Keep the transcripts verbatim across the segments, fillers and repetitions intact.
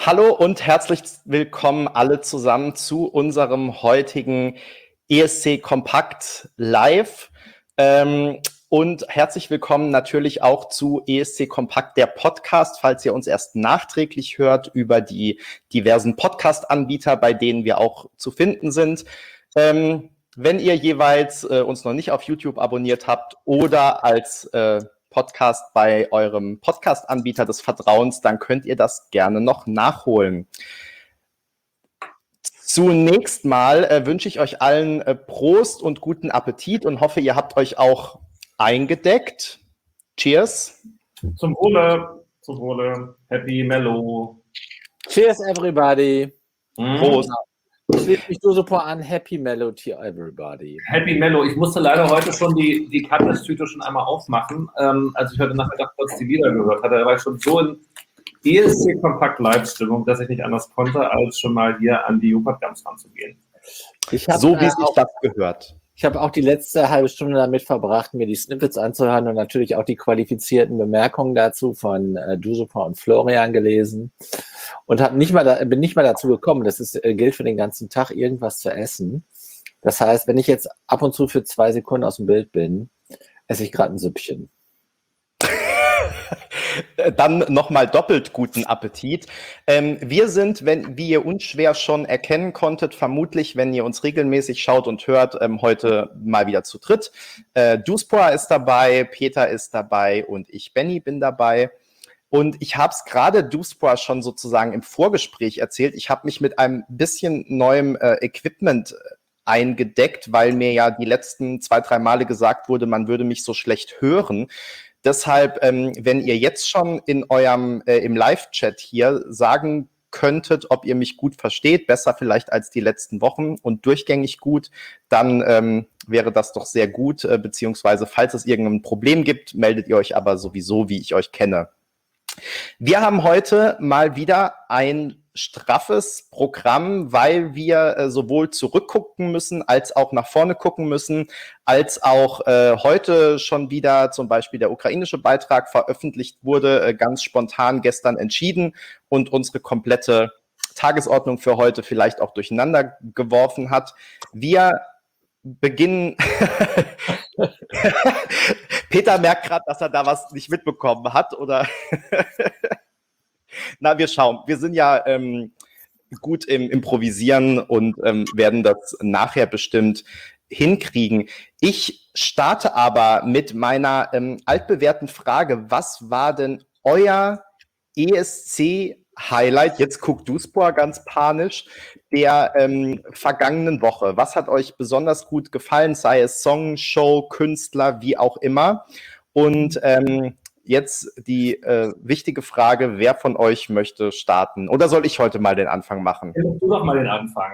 Hallo und herzlich willkommen alle zusammen zu unserem heutigen E S C Kompakt Live. Ähm, und herzlich willkommen natürlich auch zu E S C Kompakt, der Podcast, falls ihr uns erst nachträglich hört, über die diversen Podcast-Anbieter, bei denen wir auch zu finden sind. Ähm, wenn ihr jeweils äh, uns noch nicht auf YouTube abonniert habt oder als äh, Podcast bei eurem Podcast-Anbieter des Vertrauens, dann könnt ihr das gerne noch nachholen. Zunächst mal äh, wünsche ich euch allen äh, Prost und guten Appetit und hoffe, ihr habt euch auch eingedeckt. Cheers. Zum Wohle, zum Wohle. Happy Mellow. Cheers, everybody. Mm. Prost. Ich schließe mich nur super an. Happy Mellow to everybody. Happy Mellow. Ich musste leider heute schon die, die Katniss-Tüte schon einmal aufmachen, ähm, als ich heute Nachmittag kurz die Lieder gehört hatte. Da war ich schon so in E S C-Kompakt-Live-Stimmung, dass ich nicht anders konnte, als schon mal hier an die Jupat-Gams ranzugehen. Ich hab, So wie äh, sich auch, das gehört. Ich habe auch die letzte halbe Stunde damit verbracht, mir die Snippets anzuhören und natürlich auch die qualifizierten Bemerkungen dazu von äh, Dusupa und Florian gelesen. Und hab nicht mal da, bin nicht mal dazu gekommen, das ist, äh, gilt für den ganzen Tag, irgendwas zu essen. Das heißt, wenn ich jetzt ab und zu für zwei Sekunden aus dem Bild bin, esse ich gerade ein Süppchen. Dann nochmal doppelt guten Appetit. Ähm, wir sind, wenn, wie ihr unschwer schon erkennen konntet, vermutlich, wenn ihr uns regelmäßig schaut und hört, ähm, heute mal wieder zu dritt. Äh, Duspora ist dabei, Peter ist dabei und ich, Benny, bin dabei. Und ich habe es gerade Duspora schon sozusagen im Vorgespräch erzählt. Ich habe mich mit einem bisschen neuem äh, Equipment eingedeckt, weil mir ja die letzten zwei, drei Male gesagt wurde, man würde mich so schlecht hören. Deshalb, ähm, wenn ihr jetzt schon in eurem äh, im Live-Chat hier sagen könntet, ob ihr mich gut versteht, besser vielleicht als die letzten Wochen und durchgängig gut, dann ähm, wäre das doch sehr gut, äh, beziehungsweise falls es irgendein Problem gibt, meldet ihr euch aber sowieso, wie ich euch kenne. Wir haben heute mal wieder ein straffes Programm, weil wir äh, sowohl zurückgucken müssen, als auch nach vorne gucken müssen, als auch äh, heute schon wieder zum Beispiel der ukrainische Beitrag veröffentlicht wurde, äh, ganz spontan gestern entschieden und unsere komplette Tagesordnung für heute vielleicht auch durcheinander geworfen hat. Wir beginnen. Peter merkt gerade, dass er da was nicht mitbekommen hat, oder? Na, wir schauen. Wir sind ja ähm, gut im Improvisieren und ähm, werden das nachher bestimmt hinkriegen. Ich starte aber mit meiner ähm, altbewährten Frage. Was war denn euer E S C-Highlight? Jetzt guckt Duspora ganz panisch. Der ähm, vergangenen Woche. Was hat euch besonders gut gefallen? Sei es Song, Show, Künstler, wie auch immer. Und ähm, jetzt die äh, wichtige Frage, wer von euch möchte starten? Oder soll ich heute mal den Anfang machen? Ja, tu doch mal den Anfang.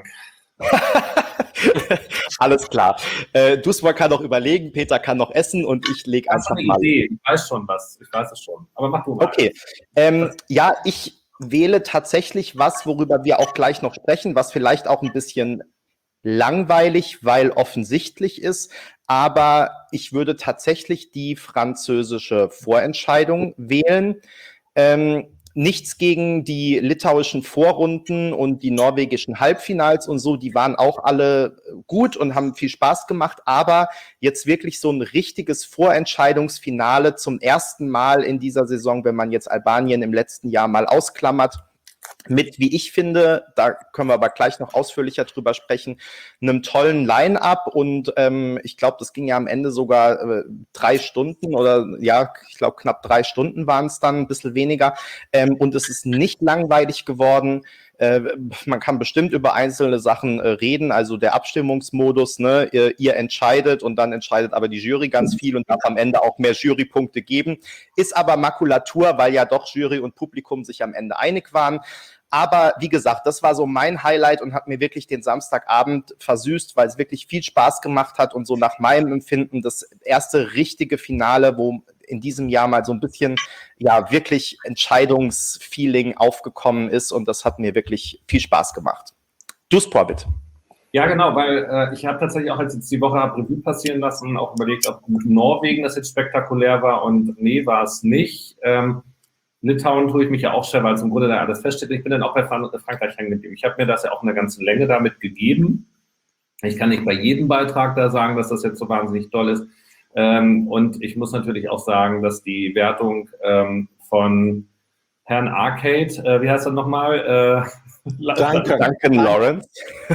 Alles klar. Äh, Duspora kann noch überlegen, Peter kann noch essen und ich lege einfach eine mal. Idee. Ich weiß schon was. Ich weiß es schon. Aber mach du mal. Okay. Ähm, ja, ich wähle tatsächlich was, worüber wir auch gleich noch sprechen, was vielleicht auch ein bisschen langweilig, weil offensichtlich ist, aber ich würde tatsächlich die französische Vorentscheidung wählen. Ähm, nichts gegen die litauischen Vorrunden und die norwegischen Halbfinals und so, die waren auch alle gut und haben viel Spaß gemacht, aber jetzt wirklich so ein richtiges Vorentscheidungsfinale zum ersten Mal in dieser Saison, wenn man jetzt Albanien im letzten Jahr mal ausklammert, mit, wie ich finde, da können wir aber gleich noch ausführlicher drüber sprechen, einem tollen Line-Up und ähm, ich glaube, das ging ja am Ende sogar äh, drei Stunden oder ja, ich glaube knapp drei Stunden waren es dann, ein bisschen weniger ähm, und es ist nicht langweilig geworden. Äh, man kann bestimmt über einzelne Sachen äh, reden, also der Abstimmungsmodus, ne, ihr, ihr entscheidet und dann entscheidet aber die Jury ganz viel und darf am Ende auch mehr Jurypunkte geben, ist aber Makulatur, weil ja doch Jury und Publikum sich am Ende einig waren. Aber wie gesagt, das war so mein Highlight und hat mir wirklich den Samstagabend versüßt, weil es wirklich viel Spaß gemacht hat und so nach meinem Empfinden das erste richtige Finale, wo in diesem Jahr mal so ein bisschen, ja, wirklich Entscheidungsfeeling aufgekommen ist und das hat mir wirklich viel Spaß gemacht. Duspora, bitte. Ja, genau, weil äh, ich habe tatsächlich auch, als jetzt die Woche habe Revue passieren lassen, auch überlegt, ob Norwegen das jetzt spektakulär war und nee, war es nicht. Ähm, Litauen tue ich mich ja auch schwer, weil es im Grunde da alles feststeht. Ich bin dann auch bei Frankreich hängen geblieben. Ich habe mir das ja auch in der ganzen Länge damit gegeben. Ich kann nicht bei jedem Beitrag da sagen, dass das jetzt so wahnsinnig toll ist. Ähm, und ich muss natürlich auch sagen, dass die Wertung ähm, von Herrn Arcade, äh, wie heißt er nochmal? Äh, Danke, Duncan Lawrence.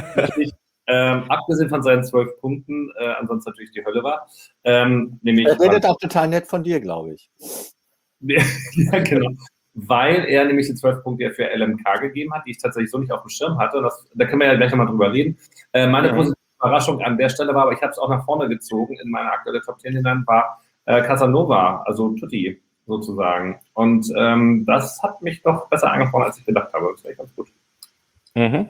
Ähm, abgesehen von seinen zwölf Punkten, äh, ansonsten natürlich die Hölle war. Ähm, nämlich, er redet auch total nett von dir, glaube ich. Ja, genau. Weil er nämlich die zwölf Punkte für L M K gegeben hat, die ich tatsächlich so nicht auf dem Schirm hatte. Das, da können wir ja gleich nochmal drüber reden. Äh, meine mhm. positive Überraschung an der Stelle war, aber ich habe es auch nach vorne gezogen in meine aktuelle Top zehn hinein, war äh, Casanova, also Tutti sozusagen. Und ähm, das hat mich doch besser angesprochen, als ich gedacht habe. Das war echt ganz gut. Mhm.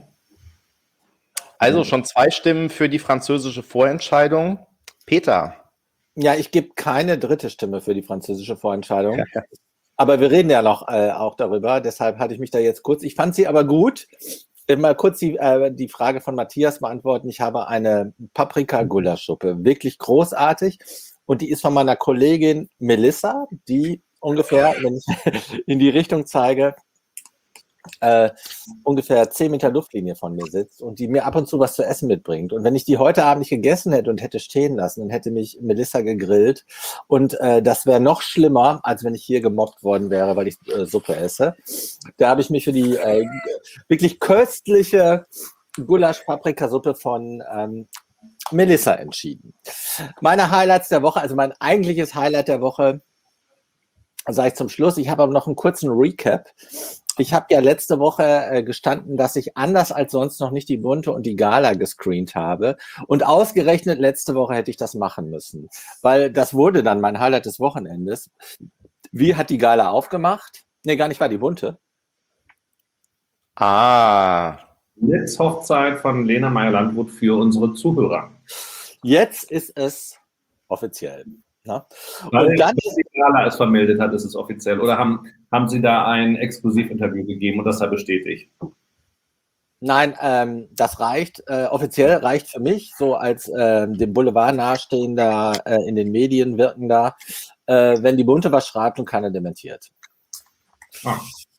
Also schon zwei Stimmen für die französische Vorentscheidung. Peter. Ja, ich gebe keine dritte Stimme für die französische Vorentscheidung. Aber wir reden ja noch äh, auch darüber, deshalb hatte ich mich da jetzt kurz. Ich fand sie aber gut. Mal kurz die, äh, die Frage von Matthias beantworten. Ich habe eine Paprika-Gulaschsuppe, wirklich großartig. Und die ist von meiner Kollegin Melissa, die ungefähr, wenn ich in die Richtung zeige, äh, ungefähr zehn Meter Luftlinie von mir sitzt und die mir ab und zu was zu essen mitbringt. Und wenn ich die heute Abend nicht gegessen hätte und hätte stehen lassen, dann hätte mich Melissa gegrillt. Und äh, das wäre noch schlimmer, als wenn ich hier gemobbt worden wäre, weil ich äh, Suppe esse. Da habe ich mich für die äh, wirklich köstliche Gulasch-Paprikasuppe von ähm, Melissa entschieden. Meine Highlights der Woche, also mein eigentliches Highlight der Woche, sage ich zum Schluss. Ich habe aber noch einen kurzen Recap. Ich habe ja letzte Woche äh, gestanden, dass ich anders als sonst noch nicht die Bunte und die Gala gescreent habe. Und ausgerechnet letzte Woche hätte ich das machen müssen. Weil das wurde dann mein Highlight des Wochenendes. Wie hat die Gala aufgemacht? Nee, gar nicht, war die Bunte. Ah. Jetzt Hochzeit von Lena Meyer-Landrut für unsere Zuhörer. Jetzt ist es offiziell. Ja. Weil und dann, die Gala es vermeldet hat, ist es offiziell. Oder haben, haben Sie da ein Exklusivinterview gegeben und das da bestätigt? Nein, ähm, das reicht. Äh, offiziell reicht für mich, so als äh, dem Boulevard nahestehender, äh, in den Medien wirkender, äh, wenn die Bunte was schreibt und keiner dementiert. Ah.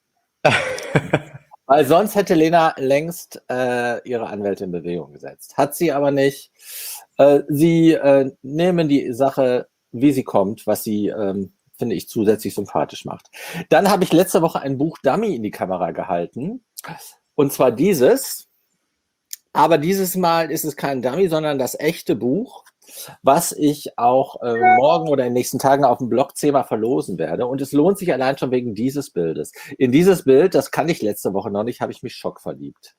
Weil sonst hätte Lena längst äh, ihre Anwälte in Bewegung gesetzt. Hat sie aber nicht. Äh, sie äh, nehmen die Sache, wie sie kommt, was sie, ähm, finde ich, zusätzlich sympathisch macht. Dann habe ich letzte Woche ein Buch Dummy in die Kamera gehalten. Und zwar dieses. Aber dieses Mal ist es kein Dummy, sondern das echte Buch, was ich auch äh, morgen oder in den nächsten Tagen auf dem Blog zehnmal verlosen werde. Und es lohnt sich allein schon wegen dieses Bildes. In dieses Bild, das kann ich letzte Woche noch nicht, habe ich mich schockverliebt.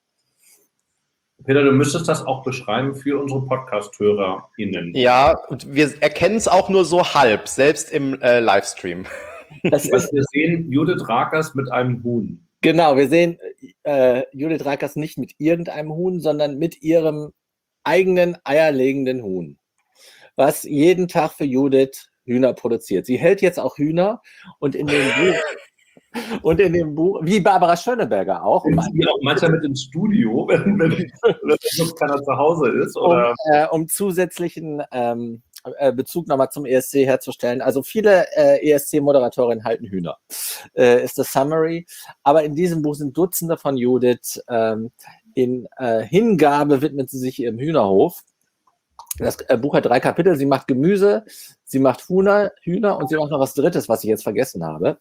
Peter, du müsstest das auch beschreiben für unsere Podcast-HörerInnen. Ja, und wir erkennen es auch nur so halb, selbst im äh, Livestream. Das ist, wir sehen Judith Rakers mit einem Huhn. Genau, wir sehen äh, Judith Rakers nicht mit irgendeinem Huhn, sondern mit ihrem eigenen eierlegenden Huhn, was jeden Tag für Judith Hühner produziert. Sie hält jetzt auch Hühner und in dem Buch Und in dem Buch, wie Barbara Schöneberger auch. Und sie auch manchmal mit ins Studio, wenn, wenn, wenn keiner zu Hause ist. Oder? Um, äh, um zusätzlichen ähm, äh, Bezug nochmal zum E S C herzustellen. Also viele äh, E S C-Moderatorinnen halten Hühner, äh, ist das Summary. Aber in diesem Buch sind Dutzende von Judith. Ähm, in äh, Hingabe widmet sie sich ihrem Hühnerhof. Das äh, Buch hat drei Kapitel. Sie macht Gemüse, sie macht Hühner, Hühner und sie macht noch was Drittes, was ich jetzt vergessen habe.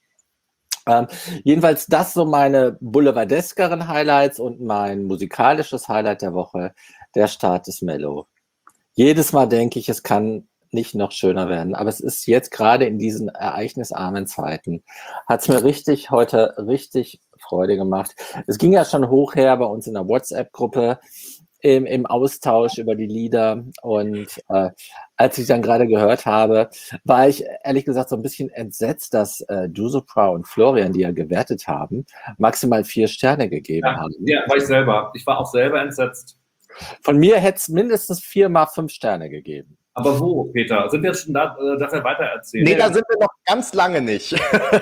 Ähm, jedenfalls das so meine boulevardeskeren Highlights und mein musikalisches Highlight der Woche, der Start des Mello. Jedes Mal denke ich, es kann nicht noch schöner werden, aber es ist jetzt gerade in diesen ereignisarmen Zeiten, hat es mir richtig heute richtig Freude gemacht. Es ging ja schon hoch her bei uns in der WhatsApp-Gruppe, Im, im Austausch über die Lieder und äh, als ich dann gerade gehört habe, war ich ehrlich gesagt so ein bisschen entsetzt, dass äh, Dusupra und Florian, die ja gewertet haben, maximal vier Sterne gegeben ja, haben. Ja, war ich selber. Ich war auch selber entsetzt. Von mir hätte es mindestens viermal fünf Sterne gegeben. Aber wo, Peter? Sind wir jetzt schon da, äh, darf er weitererzählen? Nee, da sind wir noch ganz lange nicht.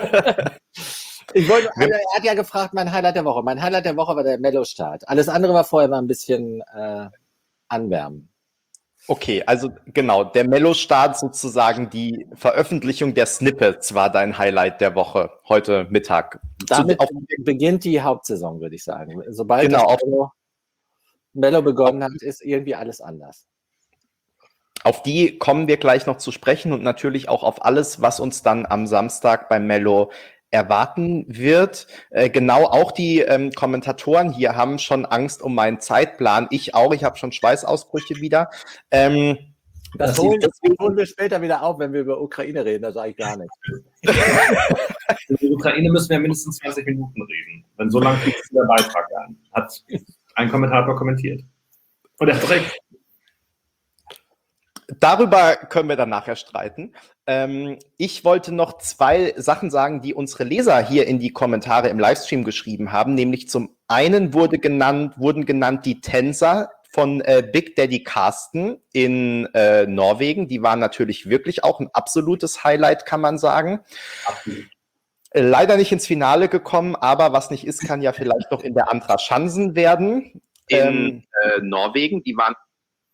Ich wollte, also er hat ja gefragt, mein Highlight der Woche. Mein Highlight der Woche war der Mello-Start. Alles andere war vorher mal ein bisschen äh, anwärmen. Okay, also genau, der Mello-Start sozusagen, die Veröffentlichung der Snippets war dein Highlight der Woche, heute Mittag. Damit Zu, auf, beginnt die Hauptsaison, würde ich sagen. Sobald genau, das auf, Mello, Mello begonnen hat, ist irgendwie alles anders. auf die kommen wir gleich noch zu sprechen und natürlich auch auf alles, was uns dann am Samstag beim Mello erwarten wird. Äh, genau, auch die ähm, Kommentatoren hier haben schon Angst um meinen Zeitplan. Ich auch, ich habe schon Schweißausbrüche wieder. Ähm, Das, Das holen, sieht- das holen wir später wieder auf, wenn wir über Ukraine reden. Da sage ich gar nichts. Über die Ukraine müssen wir mindestens zwanzig Minuten reden. Wenn so lang kriegt der Beitrag an. Hat ein Kommentator kommentiert. Und er hat recht. Darüber können wir dann nachher streiten. Ähm, ich wollte noch zwei Sachen sagen, die unsere Leser hier in die Kommentare im Livestream geschrieben haben. Nämlich zum einen wurde genannt, wurden genannt die Tänzer von äh, Big Daddy Carsten in äh, Norwegen. Die waren natürlich wirklich auch ein absolutes Highlight, kann man sagen. Absolut. Äh, leider nicht ins Finale gekommen, aber was nicht ist, kann ja vielleicht noch in der Andra Schansen werden. In ähm, äh, Norwegen, die waren...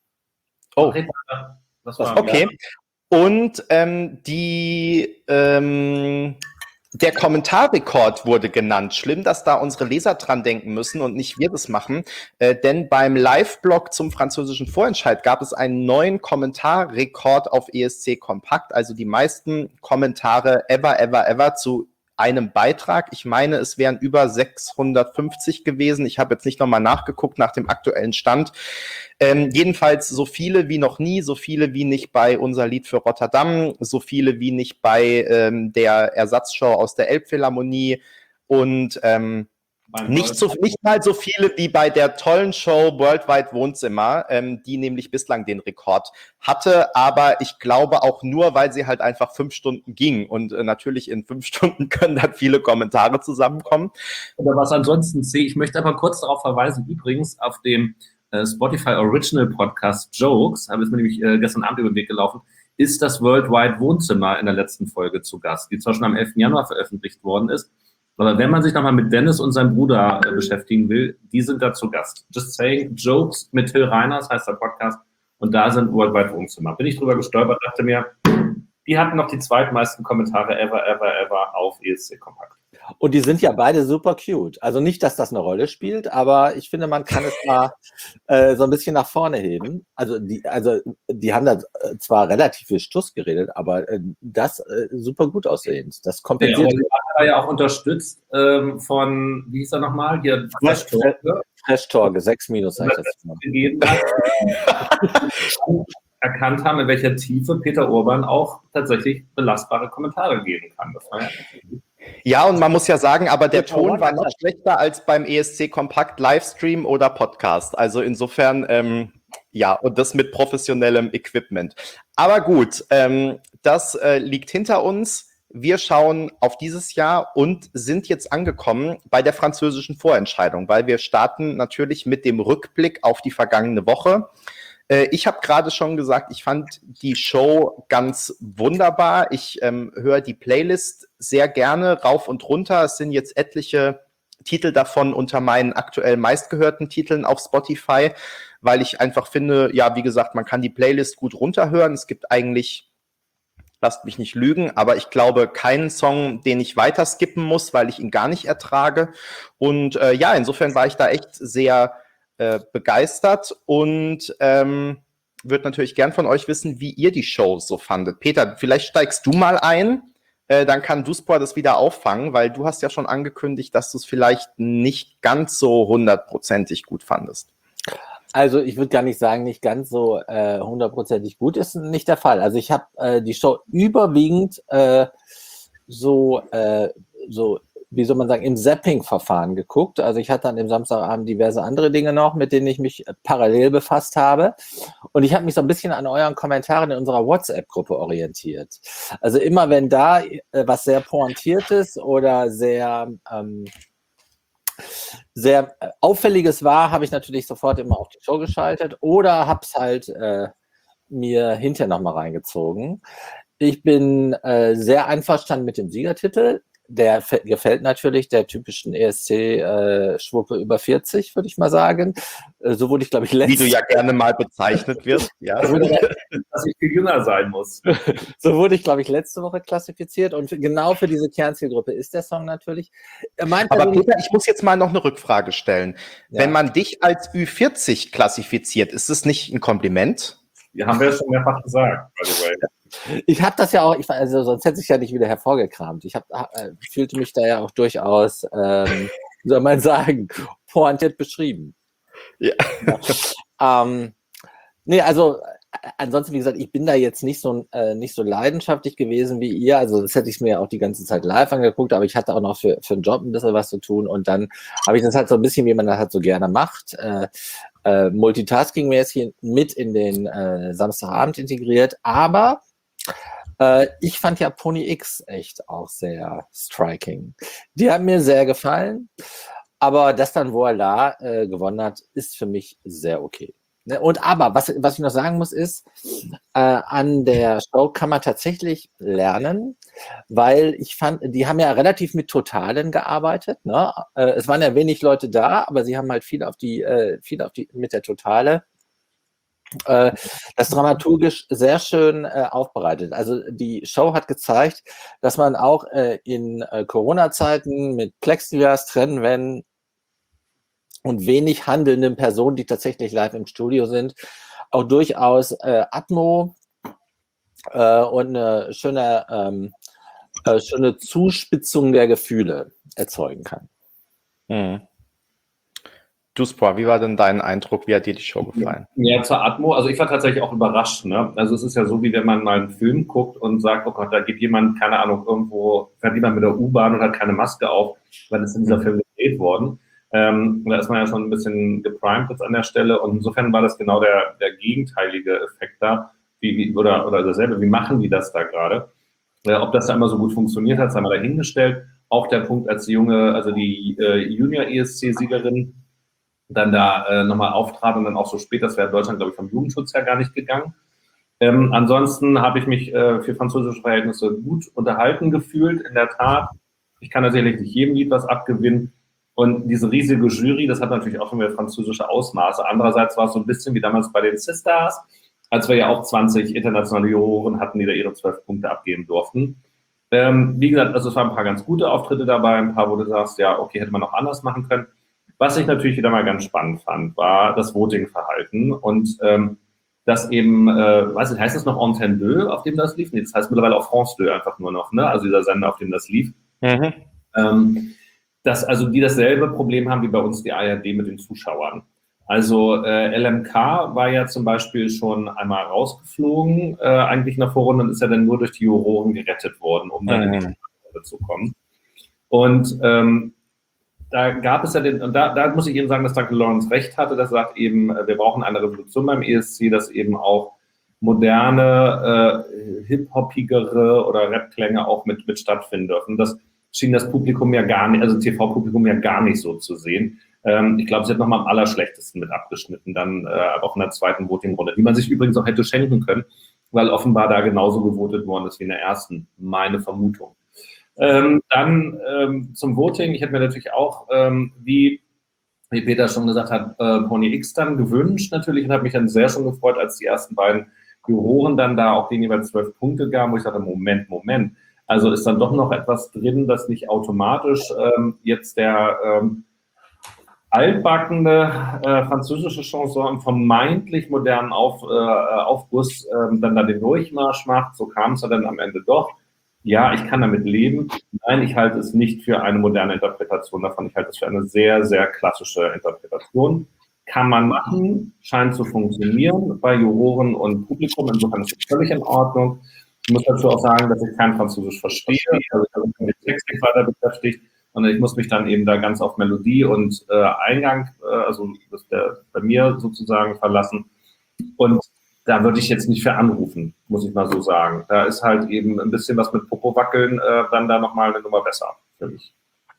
Oh, das war okay. Und ähm, die, ähm, der Kommentarrekord wurde genannt. Schlimm, dass da unsere Leser dran denken müssen und nicht wir das machen. Äh, denn beim Live-Blog zum französischen Vorentscheid gab es einen neuen Kommentarrekord auf E S C Kompakt. Also die meisten Kommentare ever, ever, ever zu einem Beitrag. Ich meine, es wären über sechshundertfünfzig gewesen. Ich habe jetzt nicht nochmal nachgeguckt nach dem aktuellen Stand. Ähm, jedenfalls so viele wie noch nie, so viele wie nicht bei Unser Lied für Rotterdam, so viele wie nicht bei ähm, der Ersatzshow aus der Elbphilharmonie und ähm, nicht, so, nicht mal so viele wie bei der tollen Show Worldwide Wohnzimmer, ähm, die nämlich bislang den Rekord hatte, aber ich glaube auch nur, weil sie halt einfach fünf Stunden ging und äh, natürlich in fünf Stunden können dann viele Kommentare zusammenkommen. Oder was ansonsten sehe, ich möchte aber kurz darauf verweisen, übrigens auf dem äh, Spotify Original Podcast Jokes, habe ich mir nämlich äh, gestern Abend über den Weg gelaufen, ist das Worldwide Wohnzimmer in der letzten Folge zu Gast, die zwar schon am elften Januar veröffentlicht worden ist, aber wenn man sich nochmal mit Dennis und seinem Bruder äh, beschäftigen will, die sind da zu Gast. Just saying, Jokes mit Till Reiners heißt der Podcast und da sind Worldwide Wohnzimmer. Bin ich drüber gestolpert, dachte mir, die hatten noch die zweitmeisten Kommentare ever, ever, ever auf E S C Kompakt. Und die sind ja beide super cute. Also nicht, dass das eine Rolle spielt, aber ich finde, man kann es mal äh, so ein bisschen nach vorne heben. Also die, also die haben da zwar relativ viel Stuss geredet, aber äh, das äh, super gut aussehend. Das kompensiert. Ja, war ja auch unterstützt ähm, von, wie hieß er nochmal? Hier, Fresh Torge. Fresh Torge, sechs Minus. Das gegeben hat. Erkannt haben, in welcher Tiefe Peter Urban auch tatsächlich belastbare Kommentare geben kann. Das war ja Ja, und man muss ja sagen, aber der Ton war noch schlechter als beim E S C Kompakt Livestream oder Podcast. Also insofern, ähm, ja, und das mit professionellem Equipment. Aber gut, ähm, das äh, liegt hinter uns. Wir schauen auf dieses Jahr und sind jetzt angekommen bei der französischen Vorentscheidung, weil wir starten natürlich mit dem Rückblick auf die vergangene Woche. Ich habe gerade schon gesagt, ich fand die Show ganz wunderbar. Ich ähm, höre die Playlist sehr gerne rauf und runter. Es sind jetzt etliche Titel davon unter meinen aktuell meistgehörten Titeln auf Spotify, weil ich einfach finde, ja, wie gesagt, man kann die Playlist gut runterhören. Es gibt eigentlich, lasst mich nicht lügen, aber ich glaube, keinen Song, den ich weiter skippen muss, weil ich ihn gar nicht ertrage. Und äh, ja, insofern war ich da echt sehr Äh, begeistert und ähm, würde natürlich gern von euch wissen, wie ihr die Show so fandet. Peter, vielleicht steigst du mal ein, äh, dann kann Duspor das wieder auffangen, weil du hast ja schon angekündigt, dass du es vielleicht nicht ganz so hundertprozentig gut fandest. Also ich würde gar nicht sagen, nicht ganz so äh, hundertprozentig gut ist nicht der Fall. Also ich habe äh, die Show überwiegend äh, so, äh, so wie soll man sagen, im Zapping-Verfahren geguckt. Also ich hatte an dem Samstagabend diverse andere Dinge noch, mit denen ich mich parallel befasst habe. Und ich habe mich so ein bisschen an euren Kommentaren in unserer WhatsApp-Gruppe orientiert. Also immer wenn da äh, was sehr Pointiertes oder sehr, ähm, sehr Auffälliges war, habe ich natürlich sofort immer auf die Show geschaltet oder habe es halt äh, mir hinterher nochmal reingezogen. Ich bin äh, sehr einverstanden mit dem Siegertitel. der fe- gefällt natürlich der typischen E S C-Schwuppe über vierzig, würde ich mal sagen. Äh, so wurde ich, glaube ich, Wie letzte du ja gerne mal bezeichnet wirst. Ja. Dass ich viel jünger sein muss. So wurde ich, glaube ich, letzte Woche klassifiziert und genau für diese Kernzielgruppe ist der Song natürlich. Äh, Mein Aber persönlich- Peter, ich muss jetzt mal noch eine Rückfrage stellen. Ja. Wenn man dich als Ü vierzig klassifiziert, ist es nicht ein Kompliment? Die haben wir ja schon mehrfach gesagt, by the way. Ich habe das ja auch, ich, also sonst hätte ich ja nicht wieder hervorgekramt. Ich hab, äh, fühlte mich da ja auch durchaus, ähm, wie soll man sagen, pointiert beschrieben. Ja. Ja. Ähm, nee, also äh, ansonsten, wie gesagt, ich bin da jetzt nicht so, äh, nicht so leidenschaftlich gewesen wie ihr. Also das hätte ich mir ja auch die ganze Zeit live angeguckt, aber ich hatte auch noch für, für einen Job ein bisschen was zu tun und dann habe ich das halt so ein bisschen, wie man das halt so gerne macht, äh, äh, multitasking-mäßig mit in den äh, Samstagabend integriert. Aber äh, ich fand ja Pony X echt auch sehr striking. Die haben mir sehr gefallen, aber dass dann Voila äh, gewonnen hat, ist für mich sehr okay. Ne, und aber, was, was ich noch sagen muss, ist, äh, an der Show kann man tatsächlich lernen, weil ich fand, die haben ja relativ mit Totalen gearbeitet. Ne? Äh, es waren ja wenig Leute da, aber sie haben halt viel auf die, äh, viel auf die mit der Totale äh, das dramaturgisch sehr schön äh, aufbereitet. Also die Show hat gezeigt, dass man auch äh, in äh, Corona-Zeiten mit Plexiglas, Trennwänden und wenig handelnden Personen, die tatsächlich live im Studio sind, auch durchaus äh, Atmo äh, und eine schöne, ähm, äh, schöne Zuspitzung der Gefühle erzeugen kann. Mhm. Du, Spor, wie war denn dein Eindruck? Wie hat dir die Show gefallen? Ja, zur Atmo, also ich war tatsächlich auch überrascht. Ne? Also es ist ja so, wie wenn man mal einen Film guckt und sagt, oh Gott, da geht jemand, keine Ahnung, irgendwo, fährt jemand mit der U-Bahn und hat keine Maske auf, weil es in dieser Film gedreht worden. Ähm, da ist man ja schon ein bisschen geprimed jetzt an der Stelle und insofern war das genau der, der gegenteilige Effekt da, wie, wie, oder, oder dasselbe, wie machen die das da gerade? Äh, ob das da immer so gut funktioniert hat, sei mal dahingestellt. Auch der Punkt, als die junge, also die äh, Junior-E S C-Siegerin dann da äh, nochmal auftrat und dann auch so spät, das wäre in Deutschland, glaube ich, vom Jugendschutz her gar nicht gegangen. Ähm, ansonsten habe ich mich äh, für französische Verhältnisse gut unterhalten gefühlt, in der Tat. Ich kann natürlich nicht jedem Lied was abgewinnen. Und diese riesige Jury, das hat natürlich auch schon wieder französische Ausmaße. Andererseits war es so ein bisschen wie damals bei den Sisters, als wir ja auch zwanzig internationale Juroren hatten, die da ihre zwölf Punkte abgeben durften. Ähm, wie gesagt, also es waren ein paar ganz gute Auftritte dabei, ein paar, wo du sagst, ja, okay, hätte man noch anders machen können. Was ich natürlich wieder mal ganz spannend fand, war das Voting-Verhalten und ähm, das eben, äh, weiß ich, heißt das noch Antenne deux, auf dem das lief? Nee, das heißt mittlerweile auch France deux einfach nur noch, ne? Also dieser Sender, auf dem das lief. Mhm. Ähm, dass also die dasselbe Problem haben wie bei uns die A R D mit den Zuschauern. Also äh, L M K war ja zum Beispiel schon einmal rausgeflogen, äh, eigentlich nach Vorrunde und ist ja dann nur durch die Juroren gerettet worden, um dann mhm. in die Runde zu kommen. Und ähm, da gab es ja den, und da, da muss ich eben sagen, dass Duncan Lawrence recht hatte, dass er sagt eben, wir brauchen eine Revolution beim E S C, dass eben auch moderne, äh, hip-hoppigere oder Rap-Klänge auch mit, mit stattfinden dürfen. Das schien das Publikum ja gar nicht, also T V-Publikum ja gar nicht so zu sehen. Ähm, ich glaube, sie hat nochmal am allerschlechtesten mit abgeschnitten, dann äh, auch in der zweiten Voting-Runde, die man sich übrigens auch hätte schenken können, weil offenbar da genauso gewotet worden ist wie in der ersten, meine Vermutung. Ähm, dann ähm, zum Voting. Ich hätte mir natürlich auch, ähm, wie, wie Peter schon gesagt hat, äh, Pony X dann gewünscht natürlich und habe mich dann sehr schon gefreut, als die ersten beiden Juroren dann da auch denen jeweils zwölf Punkte gaben, wo ich sagte, Moment, Moment. Also ist dann doch noch etwas drin, das nicht automatisch ähm, jetzt der ähm, altbackene äh, französische Chanson im vermeintlich modernen Auf, äh, Aufguss äh, dann da den Durchmarsch macht. So kam es ja dann am Ende doch. Ja, ich kann damit leben. Nein, ich halte es nicht für eine moderne Interpretation davon. Ich halte es für eine sehr, sehr klassische Interpretation. Kann man machen, scheint zu funktionieren bei Juroren und Publikum. Insofern ist es völlig in Ordnung. Ich muss dazu auch sagen, dass ich kein Französisch verstehe. Also ich habe mich mit Textik weiter beschäftigt und ich muss mich dann eben da ganz auf Melodie und äh, Eingang, äh, also das der, bei mir sozusagen verlassen. Und da würde ich jetzt nicht für anrufen, muss ich mal so sagen. Da ist halt eben ein bisschen was mit Popo wackeln, äh, dann da nochmal eine Nummer besser für mich.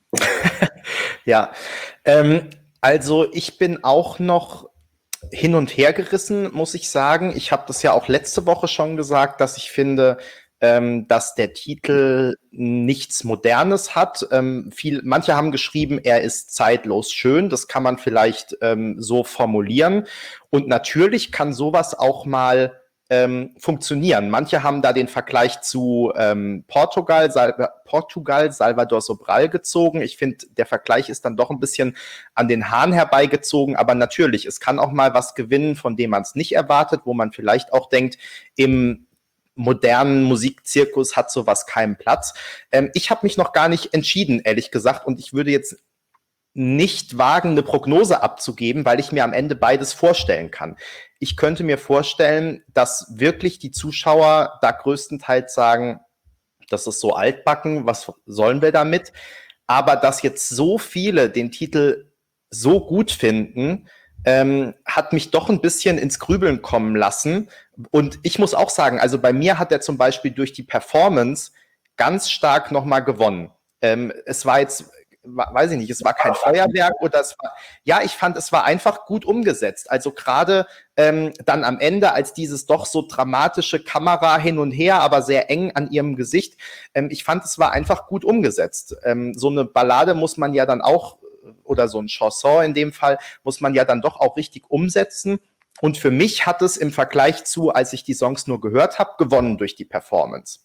Ja, ähm, also ich bin auch noch hin und her gerissen, muss ich sagen. Ich habe das ja auch letzte Woche schon gesagt, dass ich finde, ähm, dass der Titel nichts Modernes hat. Ähm, viel, manche haben geschrieben, er ist zeitlos schön. Das kann man vielleicht ähm, so formulieren. Und natürlich kann sowas auch mal ähm, funktionieren. Manche haben da den Vergleich zu ähm, Portugal, Salva- Portugal, Salvador Sobral gezogen. Ich finde, der Vergleich ist dann doch ein bisschen an den Haaren herbeigezogen. Aber natürlich, es kann auch mal was gewinnen, von dem man es nicht erwartet, wo man vielleicht auch denkt, im modernen Musikzirkus hat sowas keinen Platz. Ähm, ich habe mich noch gar nicht entschieden, ehrlich gesagt, und ich würde jetzt nicht wagen, eine Prognose abzugeben, weil ich mir am Ende beides vorstellen kann. Ich könnte mir vorstellen, dass wirklich die Zuschauer da größtenteils sagen, das ist so altbacken, was sollen wir damit? Aber dass jetzt so viele den Titel so gut finden, ähm, hat mich doch ein bisschen ins Grübeln kommen lassen. Und ich muss auch sagen, also bei mir hat er zum Beispiel durch die Performance ganz stark nochmal gewonnen. Ähm, es war jetzt, weiß ich nicht, es war kein Feuerwerk oder es war, ja, ich fand, es war einfach gut umgesetzt. Also gerade ähm, dann am Ende, als dieses doch so dramatische Kamera hin und her, aber sehr eng an ihrem Gesicht, ähm, ich fand, es war einfach gut umgesetzt. Ähm, so eine Ballade muss man ja dann auch, oder so ein Chanson in dem Fall, muss man ja dann doch auch richtig umsetzen. Und für mich hat es im Vergleich zu, als ich die Songs nur gehört habe, gewonnen durch die Performance.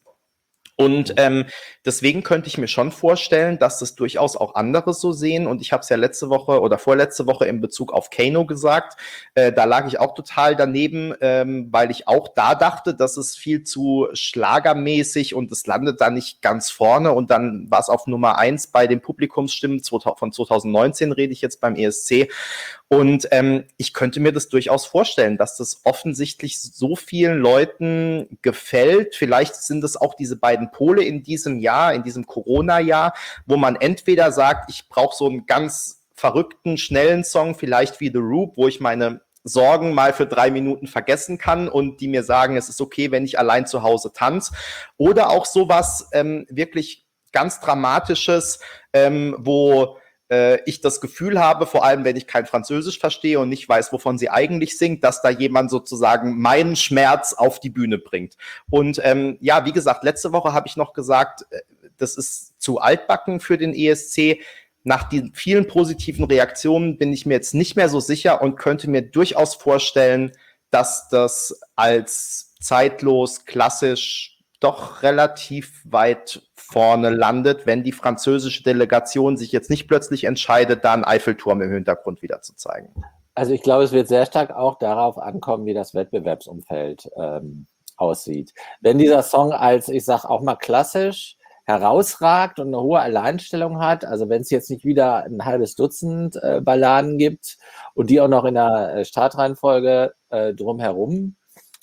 Und ähm, deswegen könnte ich mir schon vorstellen, dass das durchaus auch andere so sehen. Und ich habe es ja letzte Woche oder vorletzte Woche in Bezug auf Kano gesagt. Äh, da lag ich auch total daneben, ähm, weil ich auch da dachte, dass es viel zu schlagermäßig und es landet da nicht ganz vorne. Und dann war es auf Nummer eins bei den Publikumsstimmen von zwanzig neunzehn, rede ich jetzt beim E S C. Und ähm, ich könnte mir das durchaus vorstellen, dass das offensichtlich so vielen Leuten gefällt. Vielleicht sind es auch diese beiden Pole in diesem Jahr, in diesem Corona-Jahr, wo man entweder sagt, ich brauche so einen ganz verrückten, schnellen Song, vielleicht wie The Roop, wo ich meine Sorgen mal für drei Minuten vergessen kann und die mir sagen, es ist okay, wenn ich allein zu Hause tanze. Oder auch sowas ähm, wirklich ganz Dramatisches, ähm, wo ich das Gefühl habe, vor allem wenn ich kein Französisch verstehe und nicht weiß, wovon sie eigentlich singt, dass da jemand sozusagen meinen Schmerz auf die Bühne bringt. Und ähm, ja, wie gesagt, letzte Woche habe ich noch gesagt, das ist zu altbacken für den E S C. Nach den vielen positiven Reaktionen bin ich mir jetzt nicht mehr so sicher und könnte mir durchaus vorstellen, dass das als zeitlos, klassisch doch relativ weit vorne landet, wenn die französische Delegation sich jetzt nicht plötzlich entscheidet, da einen Eiffelturm im Hintergrund wieder zu zeigen. Also ich glaube, es wird sehr stark auch darauf ankommen, wie das Wettbewerbsumfeld ähm, aussieht. Wenn dieser Song als, ich sag auch mal klassisch, herausragt und eine hohe Alleinstellung hat, also wenn es jetzt nicht wieder ein halbes Dutzend äh, Balladen gibt und die auch noch in der äh, Startreihenfolge äh, drumherum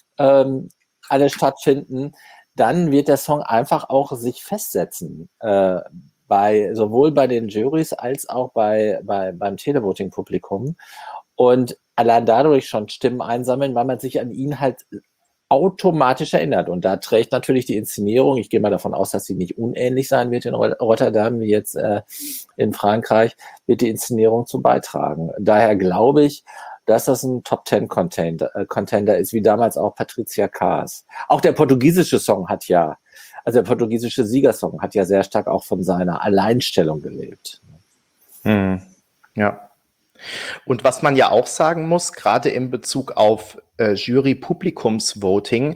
ähm, alle stattfinden, dann wird der Song einfach auch sich festsetzen, äh, bei, sowohl bei den Jurys als auch bei, bei, beim Televoting-Publikum und allein dadurch schon Stimmen einsammeln, weil man sich an ihn halt automatisch erinnert. Und da trägt natürlich die Inszenierung, ich gehe mal davon aus, dass sie nicht unähnlich sein wird in Rotterdam wie jetzt äh, in Frankreich, wird die Inszenierung zu beitragen. Daher glaube ich, dass das ein Top-Ten-Contender äh, Contender ist, wie damals auch Patricia Kaas. Auch der portugiesische Song hat ja, also der portugiesische Siegersong hat ja sehr stark auch von seiner Alleinstellung gelebt. Hm. Ja. Und was man ja auch sagen muss, gerade in Bezug auf äh, Jury-Publikums-Voting,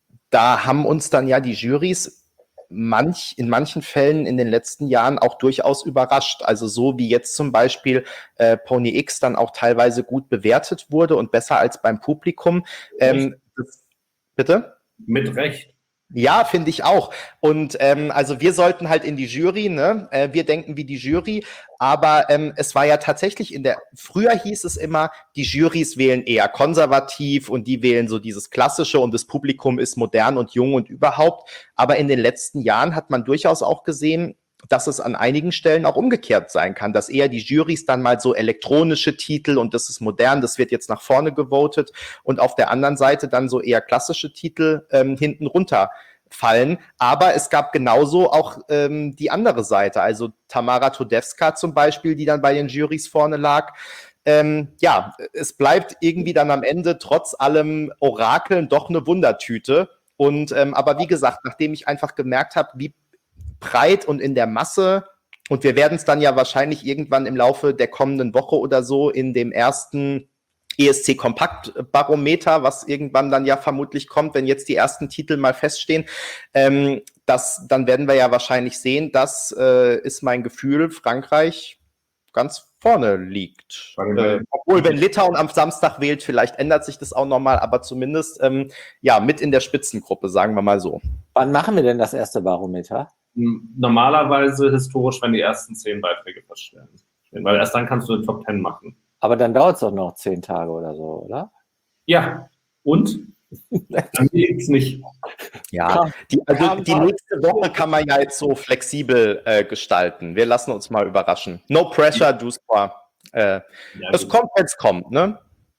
da haben uns dann ja die Jurys manch, in manchen Fällen in den letzten Jahren auch durchaus überrascht. Also so wie jetzt zum Beispiel äh, Pony X dann auch teilweise gut bewertet wurde und besser als beim Publikum. Ähm, das, bitte? Mit Recht. Ja, finde ich auch. Und ähm, also wir sollten halt in die Jury, ne? Äh, wir denken wie die Jury, aber ähm, es war ja tatsächlich in der, früher hieß es immer, die Jurys wählen eher konservativ und die wählen so dieses Klassische und das Publikum ist modern und jung und überhaupt. Aber in den letzten Jahren hat man durchaus auch gesehen, dass es an einigen Stellen auch umgekehrt sein kann, dass eher die Jurys dann mal so elektronische Titel und das ist modern, das wird jetzt nach vorne gewotet und auf der anderen Seite dann so eher klassische Titel ähm, hinten runterfallen. Aber es gab genauso auch ähm, die andere Seite, also Tamara Todevska zum Beispiel, die dann bei den Jurys vorne lag. Ähm, ja, es bleibt irgendwie dann am Ende trotz allem Orakeln doch eine Wundertüte. Und ähm, aber wie gesagt, nachdem ich einfach gemerkt habe, wie breit und in der Masse, und wir werden es dann ja wahrscheinlich irgendwann im Laufe der kommenden Woche oder so in dem ersten E S C Kompakt Barometer, was irgendwann dann ja vermutlich kommt, wenn jetzt die ersten Titel mal feststehen, ähm, das, dann werden wir ja wahrscheinlich sehen, das äh, ist mein Gefühl, Frankreich ganz vorne liegt. Äh, obwohl, wenn Litauen am Samstag wählt, vielleicht ändert sich das auch nochmal, aber zumindest ähm, ja mit in der Spitzengruppe, sagen wir mal so. Wann machen wir denn das erste Barometer? Normalerweise historisch, wenn die ersten zehn Beiträge feststellen. Weil erst dann kannst du den Top Ten machen. Aber dann dauert es doch noch zehn Tage oder so, oder? Ja, und? Dann geht's nicht. Ja, die, also die nächste Woche kann man ja jetzt so flexibel äh, gestalten. Wir lassen uns mal überraschen. No pressure, do sport. Äh, ja, es kommt, wenn es kommt, ne?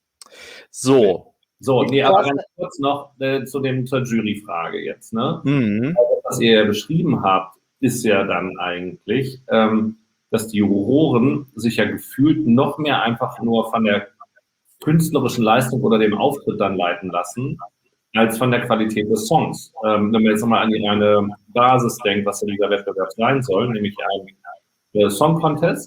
So. So, nee, aber ganz kurz noch äh, zu dem, zur Juryfrage jetzt, ne? Mhm. Also, was ihr ja beschrieben habt, ist ja dann eigentlich, ähm, dass die Juroren sich ja gefühlt noch mehr einfach nur von der künstlerischen Leistung oder dem Auftritt dann leiten lassen, als von der Qualität des Songs. Ähm, wenn man jetzt nochmal an die reine Basis denkt, was in dieser Wettbewerb sein soll, nämlich ein äh, Song Contest.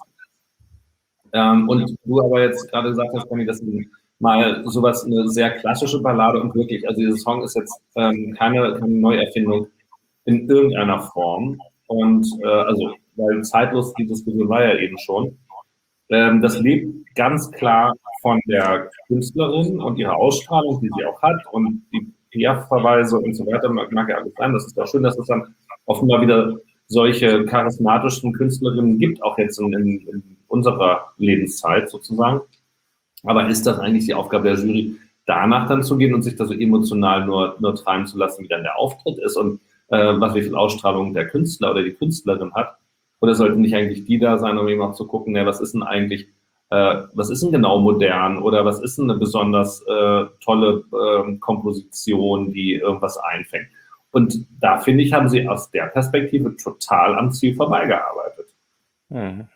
Ähm, und du aber jetzt gerade gesagt hast, Conny, dass mal sowas, eine sehr klassische Ballade und wirklich, also dieser Song ist jetzt ähm, keine, keine Neuerfindung in irgendeiner Form. Und äh, also, weil zeitlos die Diskussion war ja eben schon. Ähm, das lebt ganz klar von der Künstlerin und ihrer Ausstrahlung, die sie auch hat und die P R-Verweise und so weiter, mag, mag ja alles sein. Das ist auch schön, dass es dann offenbar wieder solche charismatischen Künstlerinnen gibt, auch jetzt in, in, in unserer Lebenszeit sozusagen. Aber ist das eigentlich die Aufgabe der Jury, danach dann zu gehen und sich da so emotional nur, nur treiben zu lassen, wie dann der Auftritt ist und äh, was wie viel Ausstrahlung der Künstler oder die Künstlerin hat? Oder sollten nicht eigentlich die da sein, um eben auch zu gucken, ja, was ist denn eigentlich, äh, was ist denn genau modern oder was ist denn eine besonders äh, tolle äh, Komposition, die irgendwas einfängt? Und da, finde ich, haben sie aus der Perspektive total am Ziel vorbeigearbeitet. Mhm.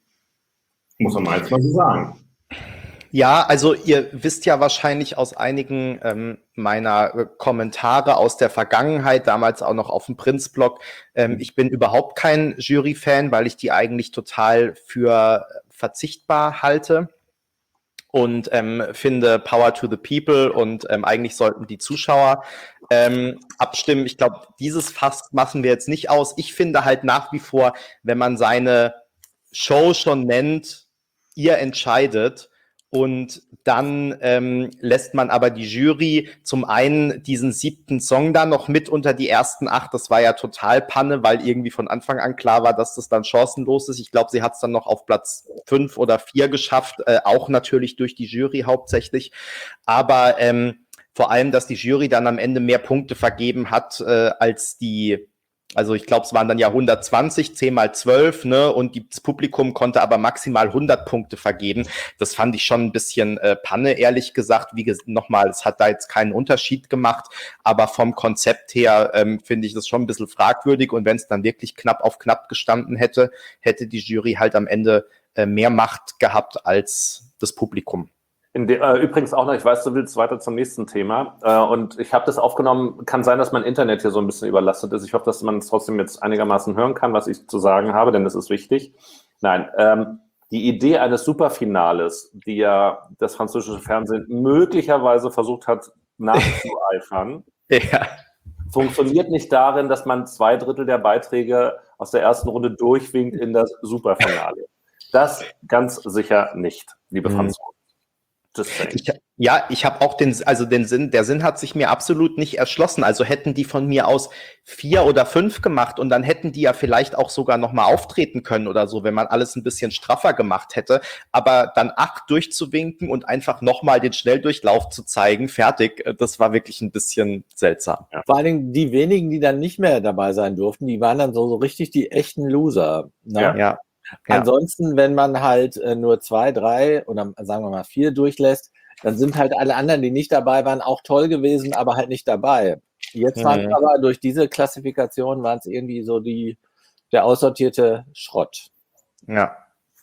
Muss man mal jetzt mal so sagen. Ja, also ihr wisst ja wahrscheinlich aus einigen ähm, meiner Kommentare aus der Vergangenheit, damals auch noch auf dem Prinz-Blog, ähm, ich bin überhaupt kein Jury-Fan, weil ich die eigentlich total für verzichtbar halte und ähm, finde Power to the People und ähm, eigentlich sollten die Zuschauer ähm, abstimmen. Ich glaube, dieses Fass machen wir jetzt nicht aus. Ich finde halt nach wie vor, wenn man seine Show schon nennt, ihr entscheidet, und dann ähm, lässt man aber die Jury zum einen diesen siebten Song dann noch mit unter die ersten acht. Das war ja total Panne, weil irgendwie von Anfang an klar war, dass das dann chancenlos ist. Ich glaube, sie hat es dann noch auf Platz fünf oder vier geschafft, äh, auch natürlich durch die Jury hauptsächlich. Aber ähm, vor allem, dass die Jury dann am Ende mehr Punkte vergeben hat äh, als die. Also ich glaube, es waren dann ja hundertzwanzig, zehn mal zwölf, ne? Und das Publikum konnte aber maximal hundert Punkte vergeben. Das fand ich schon ein bisschen äh, Panne, ehrlich gesagt. Wie ges- nochmal, es hat da jetzt keinen Unterschied gemacht, aber vom Konzept her ähm, finde ich das schon ein bisschen fragwürdig. Und wenn es dann wirklich knapp auf knapp gestanden hätte, hätte die Jury halt am Ende äh, mehr Macht gehabt als das Publikum. In de, äh, übrigens auch noch, ich weiß, du willst weiter zum nächsten Thema äh, und ich habe das aufgenommen, kann sein, dass mein Internet hier so ein bisschen überlastet ist. Ich hoffe, dass man es trotzdem jetzt einigermaßen hören kann, was ich zu sagen habe, denn das ist wichtig. Nein, ähm, die Idee eines Superfinales, die ja das französische Fernsehen möglicherweise versucht hat nachzueifern, ja. funktioniert nicht darin, dass man zwei Drittel der Beiträge aus der ersten Runde durchwinkt in das Superfinale. Das ganz sicher nicht, liebe Mhm. Franzosen. Ich, ja, ich habe auch den, also den Sinn, der Sinn hat sich mir absolut nicht erschlossen. Also hätten die von mir aus vier oder fünf gemacht und dann hätten die ja vielleicht auch sogar nochmal auftreten können oder so, wenn man alles ein bisschen straffer gemacht hätte. Aber dann acht durchzuwinken und einfach nochmal den Schnelldurchlauf zu zeigen, fertig, das war wirklich ein bisschen seltsam. Ja. Vor allen Dingen die wenigen, die dann nicht mehr dabei sein durften, die waren dann so, so richtig die echten Loser. Ne? Ja. ja. Ja. Ansonsten, wenn man halt äh, nur zwei, drei oder sagen wir mal vier durchlässt, dann sind halt alle anderen, die nicht dabei waren, auch toll gewesen, aber halt nicht dabei. Jetzt mhm. waren aber durch diese Klassifikation waren es irgendwie so die der aussortierte Schrott. Ja.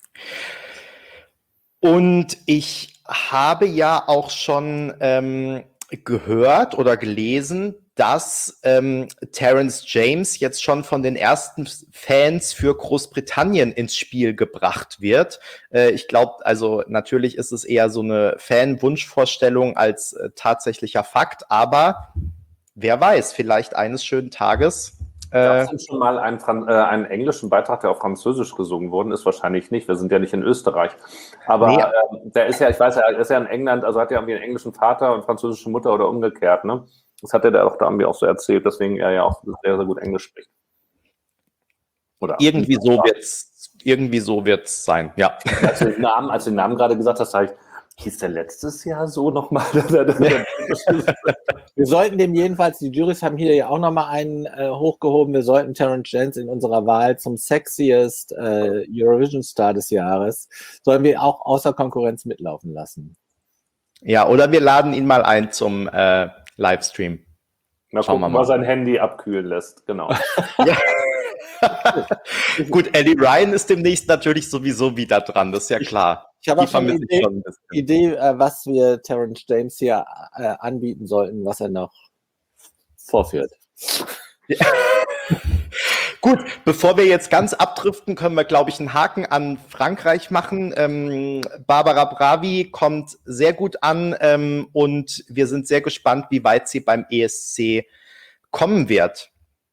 Und ich habe ja auch schon ähm, gehört oder gelesen, dass ähm, Terence James jetzt schon von den ersten Fans für Großbritannien ins Spiel gebracht wird. Äh, ich glaube, also natürlich ist es eher so eine Fan-Wunschvorstellung als äh, tatsächlicher Fakt, aber wer weiß, vielleicht eines schönen Tages. Gab es denn schon mal einen, Fran- äh, einen englischen Beitrag, der auf Französisch gesungen wurde? Ist wahrscheinlich nicht, wir sind ja nicht in Österreich. Aber Nee. äh, der ist ja, ich weiß ja, er ist ja in England, also hat ja irgendwie einen englischen Vater und französische Mutter oder umgekehrt, ne? Das hat er da auch da irgendwie auch so erzählt, deswegen er ja auch sehr, sehr gut Englisch spricht. Oder Irgendwie so wird's, irgendwie so wird's sein, ja. Als du den Namen, als du den Namen gerade gesagt hast, sag ich, hieß der letztes Jahr so nochmal? Wir sollten dem jedenfalls, die Jurys haben hier ja auch nochmal einen äh, hochgehoben, wir sollten Terence James in unserer Wahl zum sexiest äh, Eurovision-Star des Jahres, sollen wir auch außer Konkurrenz mitlaufen lassen. Ja, oder wir laden ihn mal ein zum äh, Livestream. Mal Schauen gucken, wir mal. mal sein Handy abkühlen lässt, genau. Ja. Gut, Eddie Ryan ist demnächst natürlich sowieso wieder dran, das ist ja klar. Ich habe auch Die schon eine vermisse ich Idee, schon ein bisschen. Idee äh, was wir Terence James hier äh, anbieten sollten, was er noch vorführt. Ja. Gut, bevor wir jetzt ganz abdriften, können wir, glaube ich, einen Haken an Frankreich machen. Ähm, Barbara Bravi kommt sehr gut an ähm, und wir sind sehr gespannt, wie weit sie beim E S C kommen wird.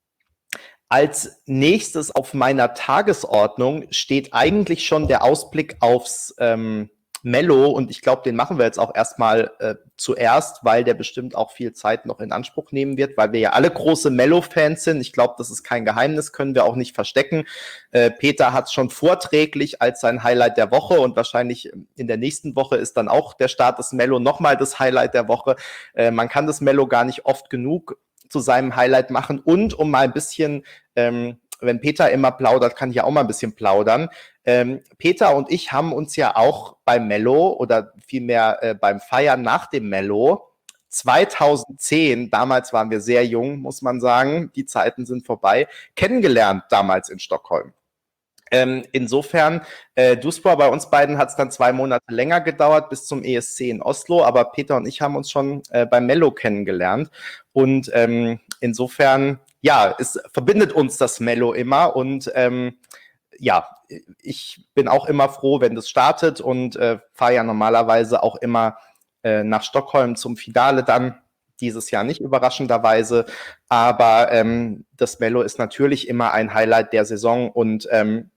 Als nächstes auf meiner Tagesordnung steht eigentlich schon der Ausblick aufs ähm, Mello und ich glaube, den machen wir jetzt auch erstmal äh, zuerst, weil der bestimmt auch viel Zeit noch in Anspruch nehmen wird, weil wir ja alle große Mello-Fans sind. Ich glaube, das ist kein Geheimnis, können wir auch nicht verstecken. Äh, Peter hat es schon vorträglich als sein Highlight der Woche und wahrscheinlich in der nächsten Woche ist dann auch der Start des Mello nochmal das Highlight der Woche. Äh, man kann das Mello gar nicht oft genug zu seinem Highlight machen und um mal ein bisschen, ähm, wenn Peter immer plaudert, kann ich ja auch mal ein bisschen plaudern. Ähm, Peter und ich haben uns ja auch beim Mello oder vielmehr äh, beim Feiern nach dem Mello zweitausendzehn, damals waren wir sehr jung, muss man sagen, die Zeiten sind vorbei, kennengelernt damals in Stockholm. Ähm, insofern, äh, Duspor, bei uns beiden hat es dann zwei Monate länger gedauert bis zum E S C in Oslo, aber Peter und ich haben uns schon äh, beim Mello kennengelernt und ähm, insofern, ja, es verbindet uns das Mello immer und ähm, ja, ich bin auch immer froh, wenn das startet und äh, fahre ja normalerweise auch immer äh, nach Stockholm zum Finale dann. Dieses Jahr nicht überraschenderweise, aber ähm, das Mello ist natürlich immer ein Highlight der Saison und ähm,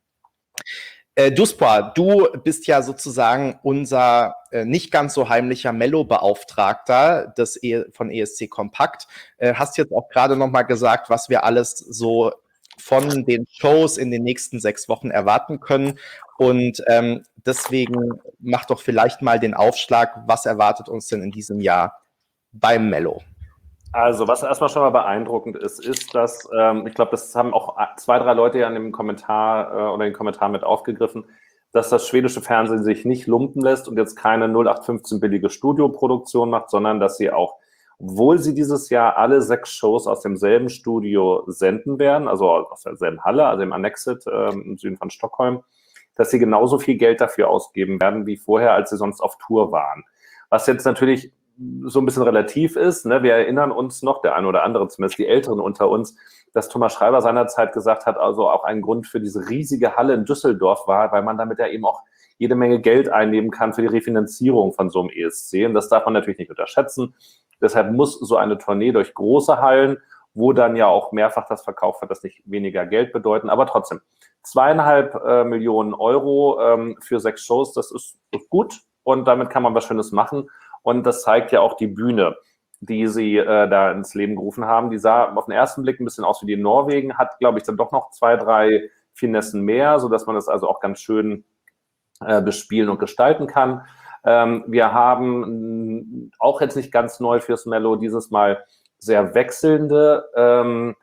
äh, Duspor, du bist ja sozusagen unser äh, nicht ganz so heimlicher Mello-Beauftragter des e von E S C Kompakt. Äh, hast jetzt auch gerade noch mal gesagt, was wir alles so von den Shows in den nächsten sechs Wochen erwarten können. Und ähm, deswegen mach doch vielleicht mal den Aufschlag, was erwartet uns denn in diesem Jahr beim Mello? Also, was erstmal schon mal beeindruckend ist, ist, dass, ähm, ich glaube, das haben auch zwei, drei Leute ja in dem Kommentar äh, oder in den Kommentaren mit aufgegriffen, dass das schwedische Fernsehen sich nicht lumpen lässt und jetzt keine null acht fünfzehn billige Studioproduktion macht, sondern dass sie auch, obwohl sie dieses Jahr alle sechs Shows aus demselben Studio senden werden, also aus derselben Halle, also im Annexit äh, im Süden von Stockholm, dass sie genauso viel Geld dafür ausgeben werden wie vorher, als sie sonst auf Tour waren. Was jetzt natürlich so ein bisschen relativ ist, ne? Wir erinnern uns noch, der eine oder andere, zumindest die Älteren unter uns, dass Thomas Schreiber seinerzeit gesagt hat, also auch ein Grund für diese riesige Halle in Düsseldorf war, weil man damit ja eben auch jede Menge Geld einnehmen kann für die Refinanzierung von so einem E S C. Und das darf man natürlich nicht unterschätzen. Deshalb muss so eine Tournee durch große Hallen, wo dann ja auch mehrfach das verkauft wird, das nicht weniger Geld bedeuten, aber trotzdem zweieinhalb äh, Millionen Euro ähm, für sechs Shows, das ist, ist gut und damit kann man was Schönes machen. Und das zeigt ja auch die Bühne, die sie äh, da ins Leben gerufen haben. Die sah auf den ersten Blick ein bisschen aus wie die in Norwegen, hat, glaube ich, dann doch noch zwei, drei Finessen mehr, sodass man das also auch ganz schön äh, bespielen und gestalten kann. Ähm, wir haben mh, auch jetzt nicht ganz neu fürs Mello dieses Mal sehr wechselnde, ähm,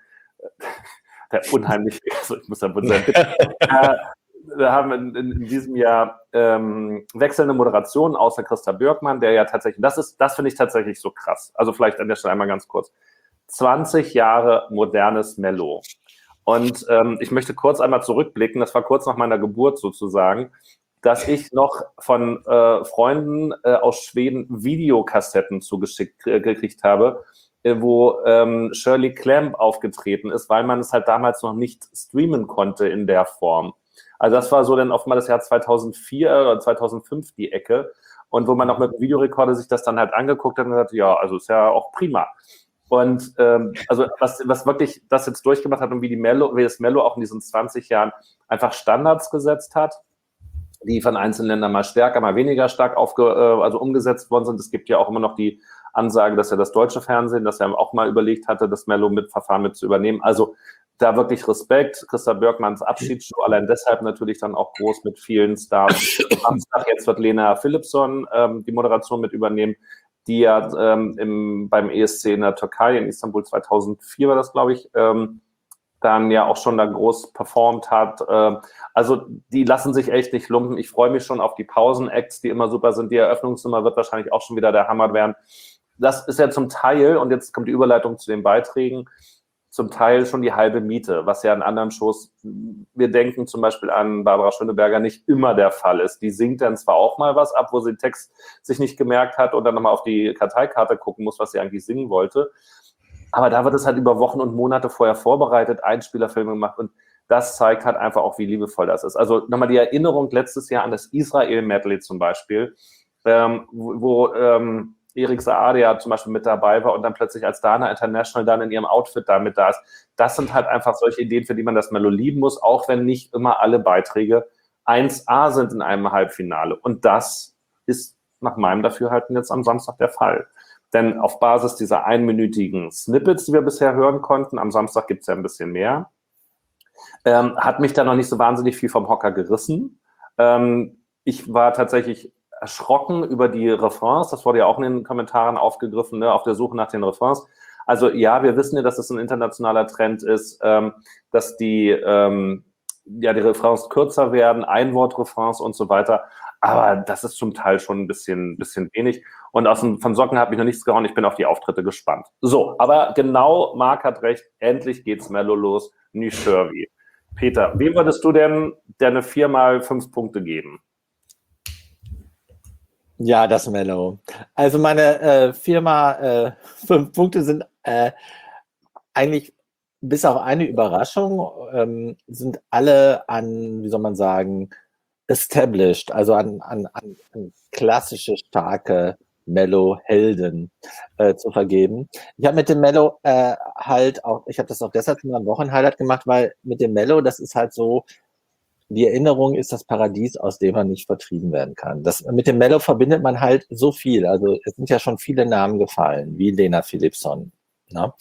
der unheimlich, also ich muss da wohl sagen, äh, wir haben in, in, in diesem Jahr ähm, wechselnde Moderationen außer Christa Björkmann, der ja tatsächlich, das ist, das finde ich tatsächlich so krass. Also vielleicht an der Stelle einmal ganz kurz. zwanzig Jahre modernes Mello. Und ähm, ich möchte kurz einmal zurückblicken, das war kurz nach meiner Geburt sozusagen, dass ich noch von äh, Freunden äh, aus Schweden Videokassetten zugeschickt äh, gekriegt habe, äh, wo ähm, Shirley Clamp aufgetreten ist, weil man es halt damals noch nicht streamen konnte in der Form. Also das war so dann oft mal das Jahr zweitausendvier oder zweitausendfünf die Ecke und wo man noch mit dem Videorekorder sich das dann halt angeguckt hat und gesagt, ja, also ist ja auch prima. Und ähm, also was, was wirklich das jetzt durchgemacht hat und wie die Mello, wie das Mello auch in diesen zwanzig Jahren einfach Standards gesetzt hat, die von einzelnen Ländern mal stärker, mal weniger stark aufge, äh, also umgesetzt worden sind. Es gibt ja auch immer noch die Ansage, dass ja das deutsche Fernsehen, das ja auch mal überlegt hatte, das Mello mit Verfahren mit zu übernehmen. Also da wirklich Respekt. Christa Björkmans Abschiedsshow, allein deshalb natürlich dann auch groß mit vielen Stars. Am Samstag jetzt wird Lena Philipsson ähm, die Moderation mit übernehmen, die ja ähm, im, beim E S C in der Türkei, in Istanbul zweitausendvier war das, glaube ich, ähm, dann ja auch schon da groß performt hat. Ähm, also die lassen sich echt nicht lumpen. Ich freue mich schon auf die Pausen-Acts, die immer super sind. Die Eröffnungsnummer wird wahrscheinlich auch schon wieder der Hammer werden. Das ist ja zum Teil, und jetzt kommt die Überleitung zu den Beiträgen, zum Teil schon die halbe Miete, was ja in anderen Shows, wir denken zum Beispiel an Barbara Schöneberger, nicht immer der Fall ist. Die singt dann zwar auch mal was ab, wo sie den Text sich nicht gemerkt hat und dann nochmal auf die Karteikarte gucken muss, was sie eigentlich singen wollte. Aber da wird es halt über Wochen und Monate vorher vorbereitet, Einspielerfilme gemacht und das zeigt halt einfach auch, wie liebevoll das ist. Also nochmal die Erinnerung letztes Jahr an das Israel-Medley zum Beispiel, ähm, wo, wo ähm, Erik Saade zum Beispiel mit dabei war und dann plötzlich als Dana International dann in ihrem Outfit da mit da ist. Das sind halt einfach solche Ideen, für die man das Mello lieben muss, auch wenn nicht immer alle Beiträge eins A sind in einem Halbfinale. Und das ist nach meinem Dafürhalten jetzt am Samstag der Fall. Denn auf Basis dieser einminütigen Snippets, die wir bisher hören konnten, am Samstag gibt es ja ein bisschen mehr, ähm, hat mich da noch nicht so wahnsinnig viel vom Hocker gerissen. Ähm, ich war tatsächlich erschrocken über die Refrains, das wurde ja auch in den Kommentaren aufgegriffen, ne, auf der Suche nach den Refrains. Also ja, wir wissen ja, dass das ein internationaler Trend ist, ähm, dass die, ähm, ja, die Refrains kürzer werden, Einwortrefrains und so weiter, aber das ist zum Teil schon ein bisschen, bisschen wenig. Und aus dem, von Socken habe ich noch nichts gehauen, ich bin auf die Auftritte gespannt. So, aber genau, Marc hat recht, endlich geht's Mello los, Nishirvi. Peter, wem würdest du denn deine vier mal fünf Punkte geben? Ja, das Mello. Also meine äh, Firma äh, fünf Punkte sind äh, eigentlich bis auf eine Überraschung ähm, sind alle an, wie soll man sagen, established, also an, an, an, an klassische, starke Mello-Helden äh, zu vergeben. Ich habe mit dem Mello äh, halt auch, ich habe das auch deshalb schon am Wochenhighlight gemacht, weil mit dem Mello, das ist halt so, die Erinnerung ist das Paradies, aus dem man nicht vertrieben werden kann. Das, mit dem Mello verbindet man halt so viel. Also es sind ja schon viele Namen gefallen, wie Lena Philipsson. Ne?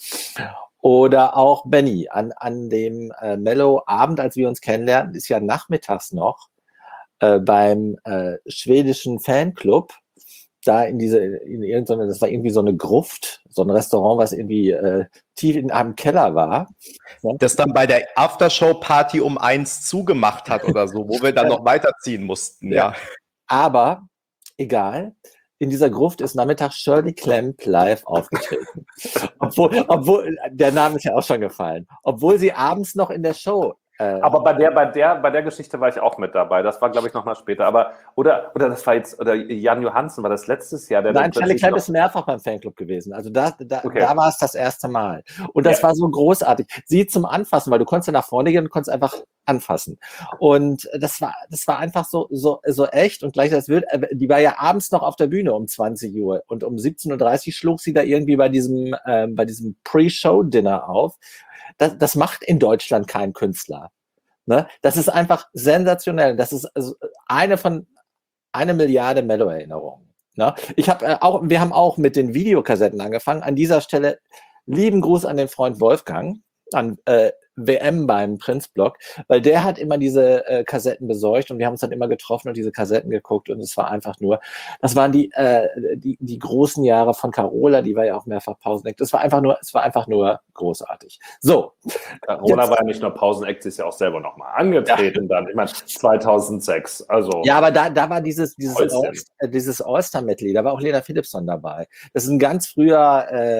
Oder auch Benny. An, an dem äh, Mello-Abend, als wir uns kennenlernten, ist ja nachmittags noch äh, beim äh, schwedischen Fanclub, da in diese, in irgendeine, das war irgendwie so eine Gruft, so ein Restaurant, was irgendwie äh, tief in einem Keller war. Ne? Das dann bei der Aftershow-Party um eins zugemacht hat oder so, wo wir dann noch weiterziehen mussten, ja. ja. Aber, egal, in dieser Gruft ist nachmittags Shirley Clamp live aufgetreten. obwohl, obwohl, der Name ist ja auch schon gefallen. Obwohl sie abends noch in der Show Aber bei der, bei der, bei der Geschichte war ich auch mit dabei. Das war, glaube ich, noch mal später. Aber oder oder das war jetzt oder Jan Johansen war das letztes Jahr. Der Nein, Shirley Clamp ist mehrfach beim Fanclub gewesen. Also da, da, okay. da war es das erste Mal. Und das ja. war so großartig. Sie zum Anfassen, weil du konntest ja nach vorne gehen und konntest einfach anfassen. Und das war, das war einfach so, so, so echt. Und gleich das wird, die war ja abends noch auf der Bühne um zwanzig Uhr und um siebzehn Uhr dreißig schlug sie da irgendwie bei diesem, äh, bei diesem Pre-Show-Dinner auf. Das, das macht in Deutschland kein Künstler. Ne? Das ist einfach sensationell. Das ist also eine von eine Milliarde Mello-Erinnerungen. Ne? Ich habe äh, auch, wir haben auch mit den Videokassetten angefangen. An dieser Stelle lieben Gruß an den Freund Wolfgang, an äh, W M beim Prinzblock, weil der hat immer diese äh, Kassetten besorgt und wir haben uns dann immer getroffen und diese Kassetten geguckt und es war einfach nur, das waren die, äh, die, die großen Jahre von Carola, die war ja auch mehrfach Pauseneck. Das war einfach nur, es war einfach nur großartig. So. Carola jetzt, war ja nicht nur Pauseneck, sie ist ja auch selber nochmal angetreten ja. dann, ich meine zweitausendsechs, also. Ja, aber da, da war dieses, dieses, All, äh, dieses All-Star-Medley, da war auch Lena Philipsson dabei. Das ist ein ganz früher, äh,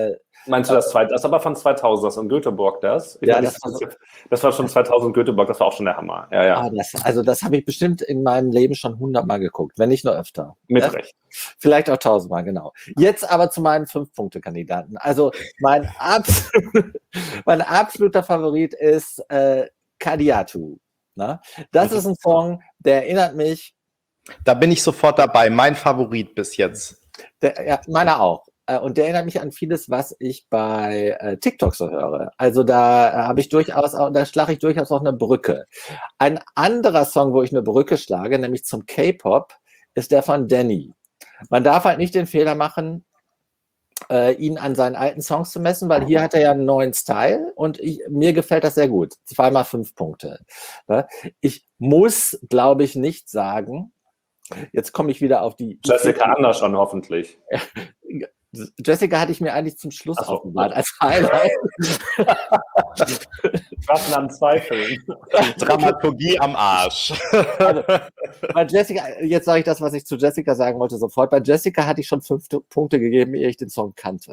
Meinst du das zweite? Das ist aber von zweitausend, das in Göteborg, das? Ich Ja, meine, das war so- das war schon zweitausend Göteborg, das war auch schon der Hammer. Ja, ja. Ah, das, also das habe ich bestimmt in meinem Leben schon hundertmal geguckt, wenn nicht nur öfter. Mit Ja? Recht. Vielleicht auch tausendmal, genau. Jetzt aber zu meinen Fünf-Punkte-Kandidaten. Also mein, absolut, mein absoluter Favorit ist äh, Kadiatu. Ne? Das ist ein Song, der erinnert mich, Da bin ich sofort dabei. Mein Favorit bis jetzt. der, ja, meiner auch. Äh, Und der erinnert mich an vieles, was ich bei äh, TikTok so höre. Also da äh, habe ich durchaus, auch, da schlage ich durchaus auch eine Brücke. Ein anderer Song, wo ich eine Brücke schlage, nämlich zum K-Pop, ist der von Danny. Man darf halt nicht den Fehler machen, äh, ihn an seinen alten Songs zu messen, weil hier hat er ja einen neuen Style und ich, mir gefällt das sehr gut. Zweimal fünf Punkte. Ja? Ich muss, glaube ich, nicht sagen, jetzt komme ich wieder auf die... Jessica Andersson hoffentlich. Jessica hatte ich mir eigentlich zum Schluss Ach so. aufbewahrt als Highlight. Waffen am Zweifeln. Dramaturgie am Arsch. Also, bei Jessica, jetzt sage ich das, was ich zu Jessica sagen wollte, sofort. Bei Jessica hatte ich schon fünf Punkte gegeben, ehe ich den Song kannte.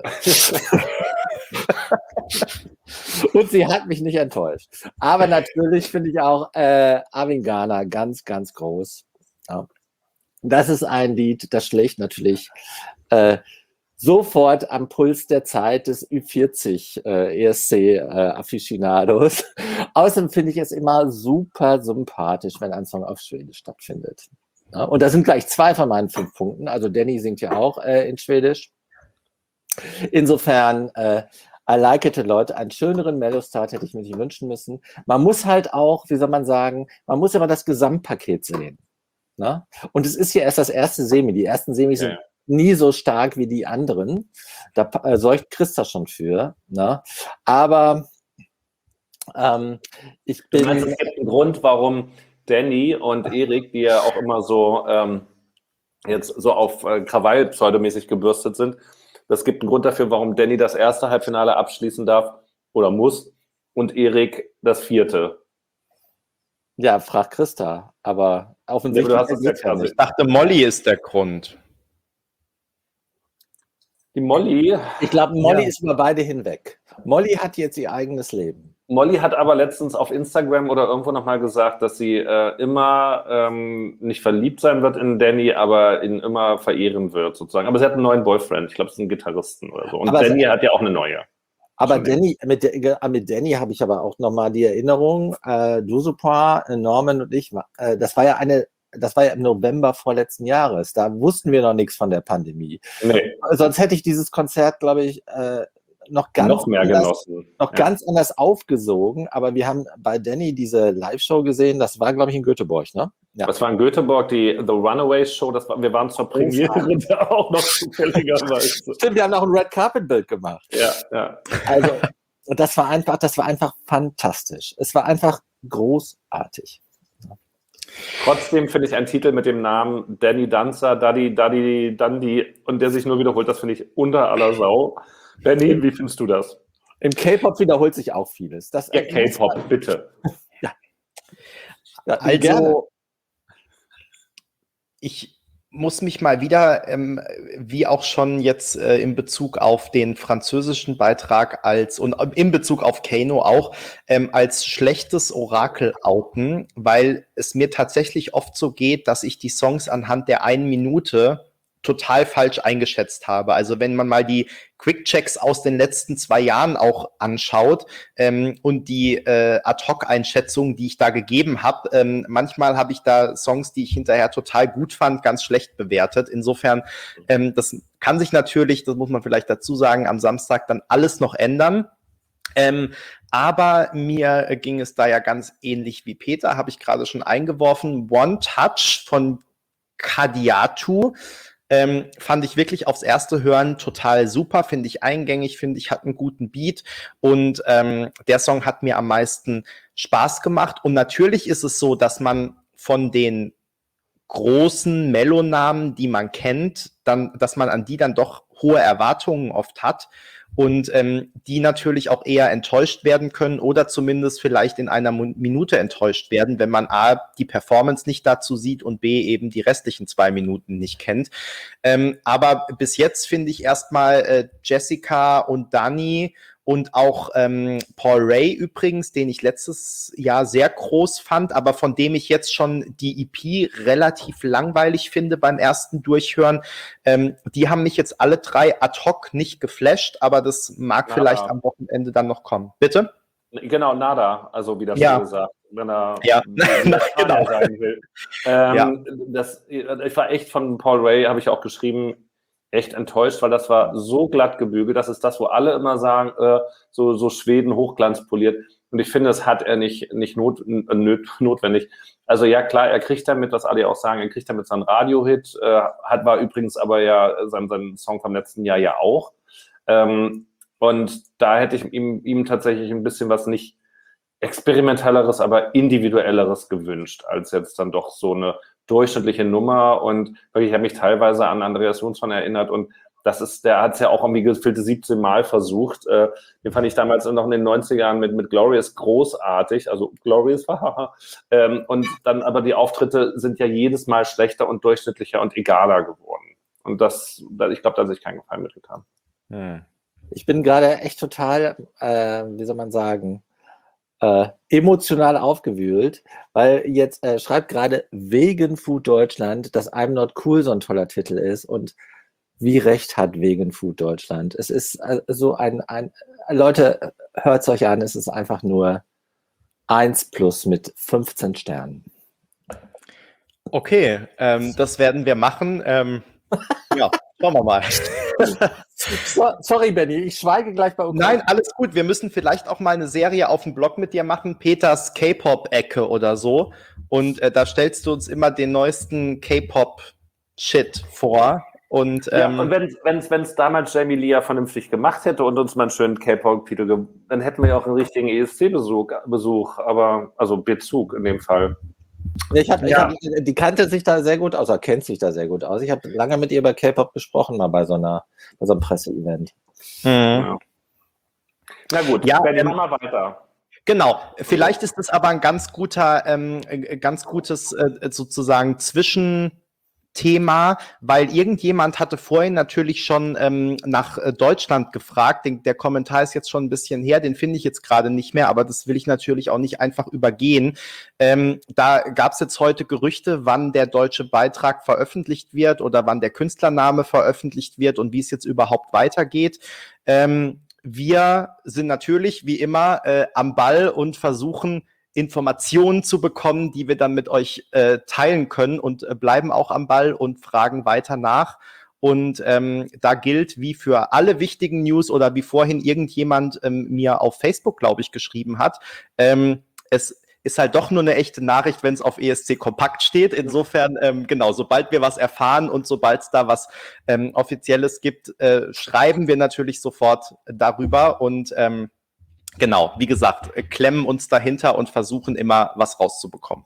Und sie hat mich nicht enttäuscht. Aber natürlich finde ich auch äh, Armin Ghana ganz, ganz groß. Ja. Das ist ein Lied, das schlägt natürlich äh, sofort am Puls der Zeit des Ü vierzig äh, E S C-Afficionados. Außerdem finde ich es immer super sympathisch, wenn ein Song auf Schwedisch stattfindet. Ja, und da sind gleich zwei von meinen fünf Punkten. Also Danny singt ja auch äh, in Schwedisch. Insofern, äh, I like it a lot. Einen schöneren Mellow-Start hätte ich mir nicht wünschen müssen. Man muss halt auch, wie soll man sagen, man muss immer das Gesamtpaket sehen. Ne? Und es ist ja erst das erste Semi. Die ersten Semis Ja, sind ja. nie so stark wie die anderen. Da äh, sorgt Christa schon für. Ne? Aber ähm, ich Du bin... meinst, es gibt einen Grund, warum Danny und Erik, die ja auch immer so ähm, jetzt so auf äh, Krawall pseudomäßig gebürstet sind, das gibt einen Grund dafür, warum Danny das erste Halbfinale abschließen darf oder muss und Erik das vierte. Ja, frag Christa. Aber offensichtlich... Ja, aber du hast es ja geht's ja quasi. nicht. Ich dachte, Molly ist der Grund. Die Molly, Ich glaube, Molly Ja. ist über beide hinweg. Molly hat jetzt ihr eigenes Leben. Molly hat aber letztens auf Instagram oder irgendwo nochmal gesagt, dass sie äh, immer ähm, nicht verliebt sein wird in Danny, aber ihn immer verehren wird, sozusagen. Aber sie hat einen neuen Boyfriend. Ich glaube, es ist ein Gitarristen oder so. Und Aber Danny hat ja auch eine neue. Aber Schon Danny, mit, der- äh, mit Danny habe ich aber auch nochmal die Erinnerung, äh, Dusupin, äh, Norman und ich, äh, das war ja eine, das war ja im November vorletzten Jahres. Da wussten wir noch nichts von der Pandemie. Nee, Sonst hätte ich dieses Konzert, glaube ich, äh, noch ganz noch mehr anders, genossen. noch Ja. ganz anders aufgesogen. Aber wir haben bei Danny diese Live-Show gesehen. Das war, glaube ich, in Göteborg, ne? Ja. Das war in Göteborg, die The Runaways Show. Das war, wir waren zur Premiere da auch noch zufälligerweise. Stimmt, wir haben auch ein Red Carpet Bild gemacht. Ja, ja. Also, und das war einfach, das war einfach fantastisch. Es war einfach großartig. Trotzdem finde ich einen Titel mit dem Namen Danny Dancer, Daddy, Daddy, Dandy und der sich nur wiederholt, das finde ich unter aller Sau. Danny, wie findest du das? Im K-Pop wiederholt sich auch vieles. Das Ja, K-Pop, bitte. Ja, Also, gerne. ich muss mich mal wieder, ähm, wie auch schon jetzt äh, in Bezug auf den französischen Beitrag als und in Bezug auf Kano auch, ähm, als schlechtes Orakel outen, weil es mir tatsächlich oft so geht, dass ich die Songs anhand der einen Minute total falsch eingeschätzt habe. Also wenn man mal die Quick-Checks aus den letzten zwei Jahren auch anschaut ähm, und die äh, Ad-Hoc-Einschätzungen, die ich da gegeben habe, ähm, manchmal habe ich da Songs, die ich hinterher total gut fand, ganz schlecht bewertet. Insofern, ähm, das kann sich natürlich, das muss man vielleicht dazu sagen, am Samstag dann alles noch ändern. Ähm, aber mir äh, ging es da ja ganz ähnlich wie Peter, habe ich gerade schon eingeworfen. One Touch von Kadiatu. Ähm, fand ich wirklich aufs erste Hören total super, finde ich eingängig, finde ich hat einen guten Beat und ähm, der Song hat mir am meisten Spaß gemacht und natürlich ist es so, dass man von den großen Mellonamen, die man kennt, dann, dass man an die dann doch hohe Erwartungen oft hat und ähm, die natürlich auch eher enttäuscht werden können oder zumindest vielleicht in einer Minute enttäuscht werden, wenn man A, die Performance nicht dazu sieht und B, eben die restlichen zwei Minuten nicht kennt. Ähm, aber bis jetzt finde ich erstmal äh, Jessica und Dani und auch ähm, Paul Ray übrigens, den ich letztes Jahr sehr groß fand, aber von dem ich jetzt schon die E P relativ langweilig finde beim ersten Durchhören. Ähm, die haben mich jetzt alle drei ad hoc nicht geflasht, aber das mag Nada. Vielleicht am Wochenende dann noch kommen. Bitte? Genau, nada, also wie das Ja. schon gesagt, wenn er Ja. wenn er Genau. sein will. Ähm, das, ich war echt von Paul Ray, habe ich auch geschrieben, echt enttäuscht, weil das war so glatt gebügelt. Das ist das, wo alle immer sagen, äh, so, so Schweden hochglanzpoliert. Und ich finde, das hat er nicht, nicht not, not, notwendig. Also ja, klar, er kriegt damit, was alle auch sagen, er kriegt damit seinen Radio-Hit, äh, hat, war übrigens aber ja sein, sein Song vom letzten Jahr ja auch. Ähm, und da hätte ich ihm, ihm tatsächlich ein bisschen was nicht experimentelleres, aber individuelleres gewünscht, als jetzt dann doch so eine durchschnittliche Nummer. Und wirklich, ich habe mich teilweise an Andreas Jonsson erinnert und das ist, der hat es ja auch irgendwie gefühlte siebzehn Mal versucht. Äh, den fand ich damals noch in den neunziger Jahren mit, mit Glorious großartig, also Glorious war, ähm, und dann aber die Auftritte sind ja jedes Mal schlechter und durchschnittlicher und egaler geworden. Und das, ich glaube, da hat sich keinen Gefallen mitgetan. Hm. Ich bin gerade echt total, äh, wie soll man sagen, Äh, emotional aufgewühlt, weil jetzt äh, schreibt gerade Vegan Food Deutschland, dass I'm Not Cool so ein toller Titel ist und wie recht hat Vegan Food Deutschland. Es ist äh, so ein, ein Leute, hört es euch an, es ist einfach nur eins plus mit fünfzehn Sternen. Okay, ähm, das werden wir machen. Ähm, ja, schauen wir mal. So, sorry, Benny, ich schweige gleich bei uns. Nein, alles gut. Wir müssen vielleicht auch mal eine Serie auf dem Blog mit dir machen, Peters K-Pop-Ecke oder so. Und äh, da stellst du uns immer den neuesten K-Pop-Shit vor. Und, Ja, ähm, und wenn es damals Jamie Lee ja vernünftig gemacht hätte und uns mal einen schönen K-Pop-Titel, dann hätten wir ja auch einen richtigen E S C-Besuch, Besuch, aber also Bezug in dem Fall. Ich hab, Ja. ich hab, die kannte sich da sehr gut aus, oder kennt sich da sehr gut aus. Ich habe lange mit ihr über K-Pop gesprochen, mal bei so, einer, bei so einem Presseevent. mhm. Ja. Na gut, Ja, dann ähm, machen wir weiter. Genau, vielleicht ist es aber ein ganz guter, ähm, äh, ganz gutes äh, sozusagen Zwischenthema, weil irgendjemand hatte vorhin natürlich schon ähm, nach äh, Deutschland gefragt. Den, der Kommentar ist jetzt schon ein bisschen her, den finde ich jetzt gerade nicht mehr, aber das will ich natürlich auch nicht einfach übergehen. Ähm, da gab es jetzt heute Gerüchte, wann der deutsche Beitrag veröffentlicht wird oder wann der Künstlername veröffentlicht wird und wie es jetzt überhaupt weitergeht. Ähm, Wir sind natürlich wie immer äh, am Ball und versuchen, Informationen zu bekommen, die wir dann mit euch äh, teilen können und äh, bleiben auch am Ball und fragen weiter nach. Und ähm, da gilt, wie für alle wichtigen News oder wie vorhin irgendjemand ähm, mir auf Facebook, glaube ich, geschrieben hat, ähm, es ist halt doch nur eine echte Nachricht, wenn es auf E S C Kompakt steht. Insofern, ähm, genau, sobald wir was erfahren und sobald es da was ähm, Offizielles gibt, äh, schreiben wir natürlich sofort darüber und ähm, genau, wie gesagt, klemmen uns dahinter und versuchen immer, was rauszubekommen.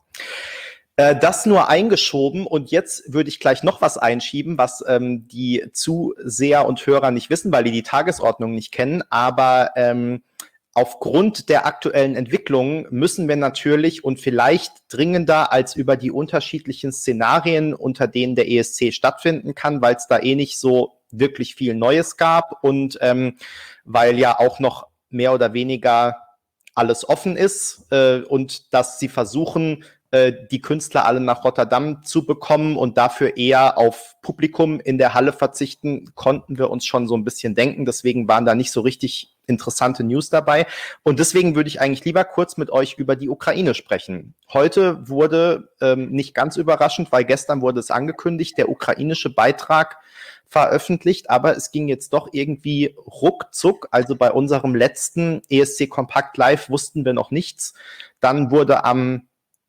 Äh, das nur eingeschoben und jetzt würde ich gleich noch was einschieben, was ähm, die Zuseher und Hörer nicht wissen, weil die die Tagesordnung nicht kennen, aber ähm, aufgrund der aktuellen Entwicklungen müssen wir natürlich und vielleicht dringender als über die unterschiedlichen Szenarien, unter denen der E S C stattfinden kann, weil es da eh nicht so wirklich viel Neues gab und ähm, weil ja auch noch mehr oder weniger alles offen ist äh, und dass sie versuchen, äh, die Künstler alle nach Rotterdam zu bekommen und dafür eher auf Publikum in der Halle verzichten, konnten wir uns schon so ein bisschen denken. Deswegen waren da nicht so richtig interessante News dabei. Und deswegen würde ich eigentlich lieber kurz mit euch über die Ukraine sprechen. Heute wurde, ähm, nicht ganz überraschend, weil gestern wurde es angekündigt, der ukrainische Beitrag veröffentlicht, aber es ging jetzt doch irgendwie ruckzuck. Also bei unserem letzten E S C Kompakt Live wussten wir noch nichts. Dann wurde am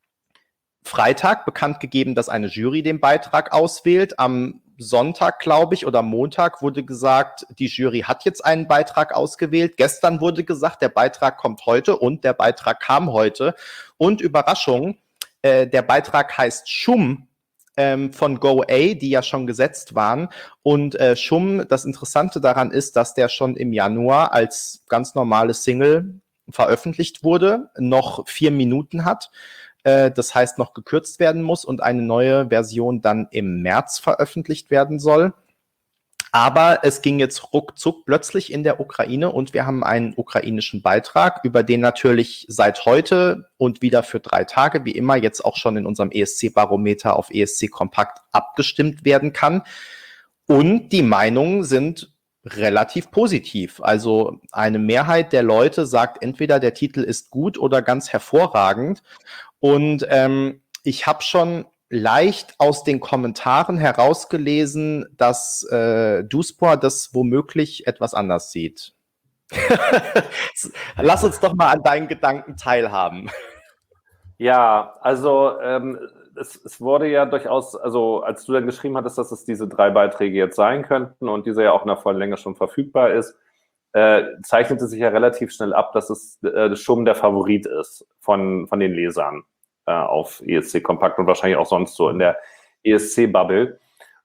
Freitag bekannt gegeben, dass eine Jury den Beitrag auswählt. Am Sonntag, glaube ich, oder Montag wurde gesagt, die Jury hat jetzt einen Beitrag ausgewählt. Gestern wurde gesagt, der Beitrag kommt heute und der Beitrag kam heute. Und Überraschung, äh, der Beitrag heißt Schum, ähm, von Go A, die ja schon gesetzt waren. Und äh, Schum, das Interessante daran ist, dass der schon im Januar als ganz normale Single veröffentlicht wurde, noch vier Minuten hat. Äh, das heißt, noch gekürzt werden muss und eine neue Version dann im März veröffentlicht werden soll. Aber es ging jetzt ruckzuck plötzlich in der Ukraine und wir haben einen ukrainischen Beitrag, über den natürlich seit heute und wieder für drei Tage, wie immer, jetzt auch schon in unserem E S C-Barometer auf E S C Kompakt abgestimmt werden kann. Und die Meinungen sind relativ positiv. Also eine Mehrheit der Leute sagt entweder, der Titel ist gut oder ganz hervorragend. Und ähm, ich habe schon leicht aus den Kommentaren herausgelesen, dass äh, Duspor das womöglich etwas anders sieht. Lass uns doch mal an deinen Gedanken teilhaben. Ja, also ähm, es, es wurde ja durchaus, also als du dann geschrieben hattest, dass es diese drei Beiträge jetzt sein könnten und diese ja auch in der vollen Länge schon verfügbar ist, äh, zeichnete sich ja relativ schnell ab, dass es äh, Schum der Favorit ist von, von den Lesern auf E S C Kompakt und wahrscheinlich auch sonst so in der E S C-Bubble.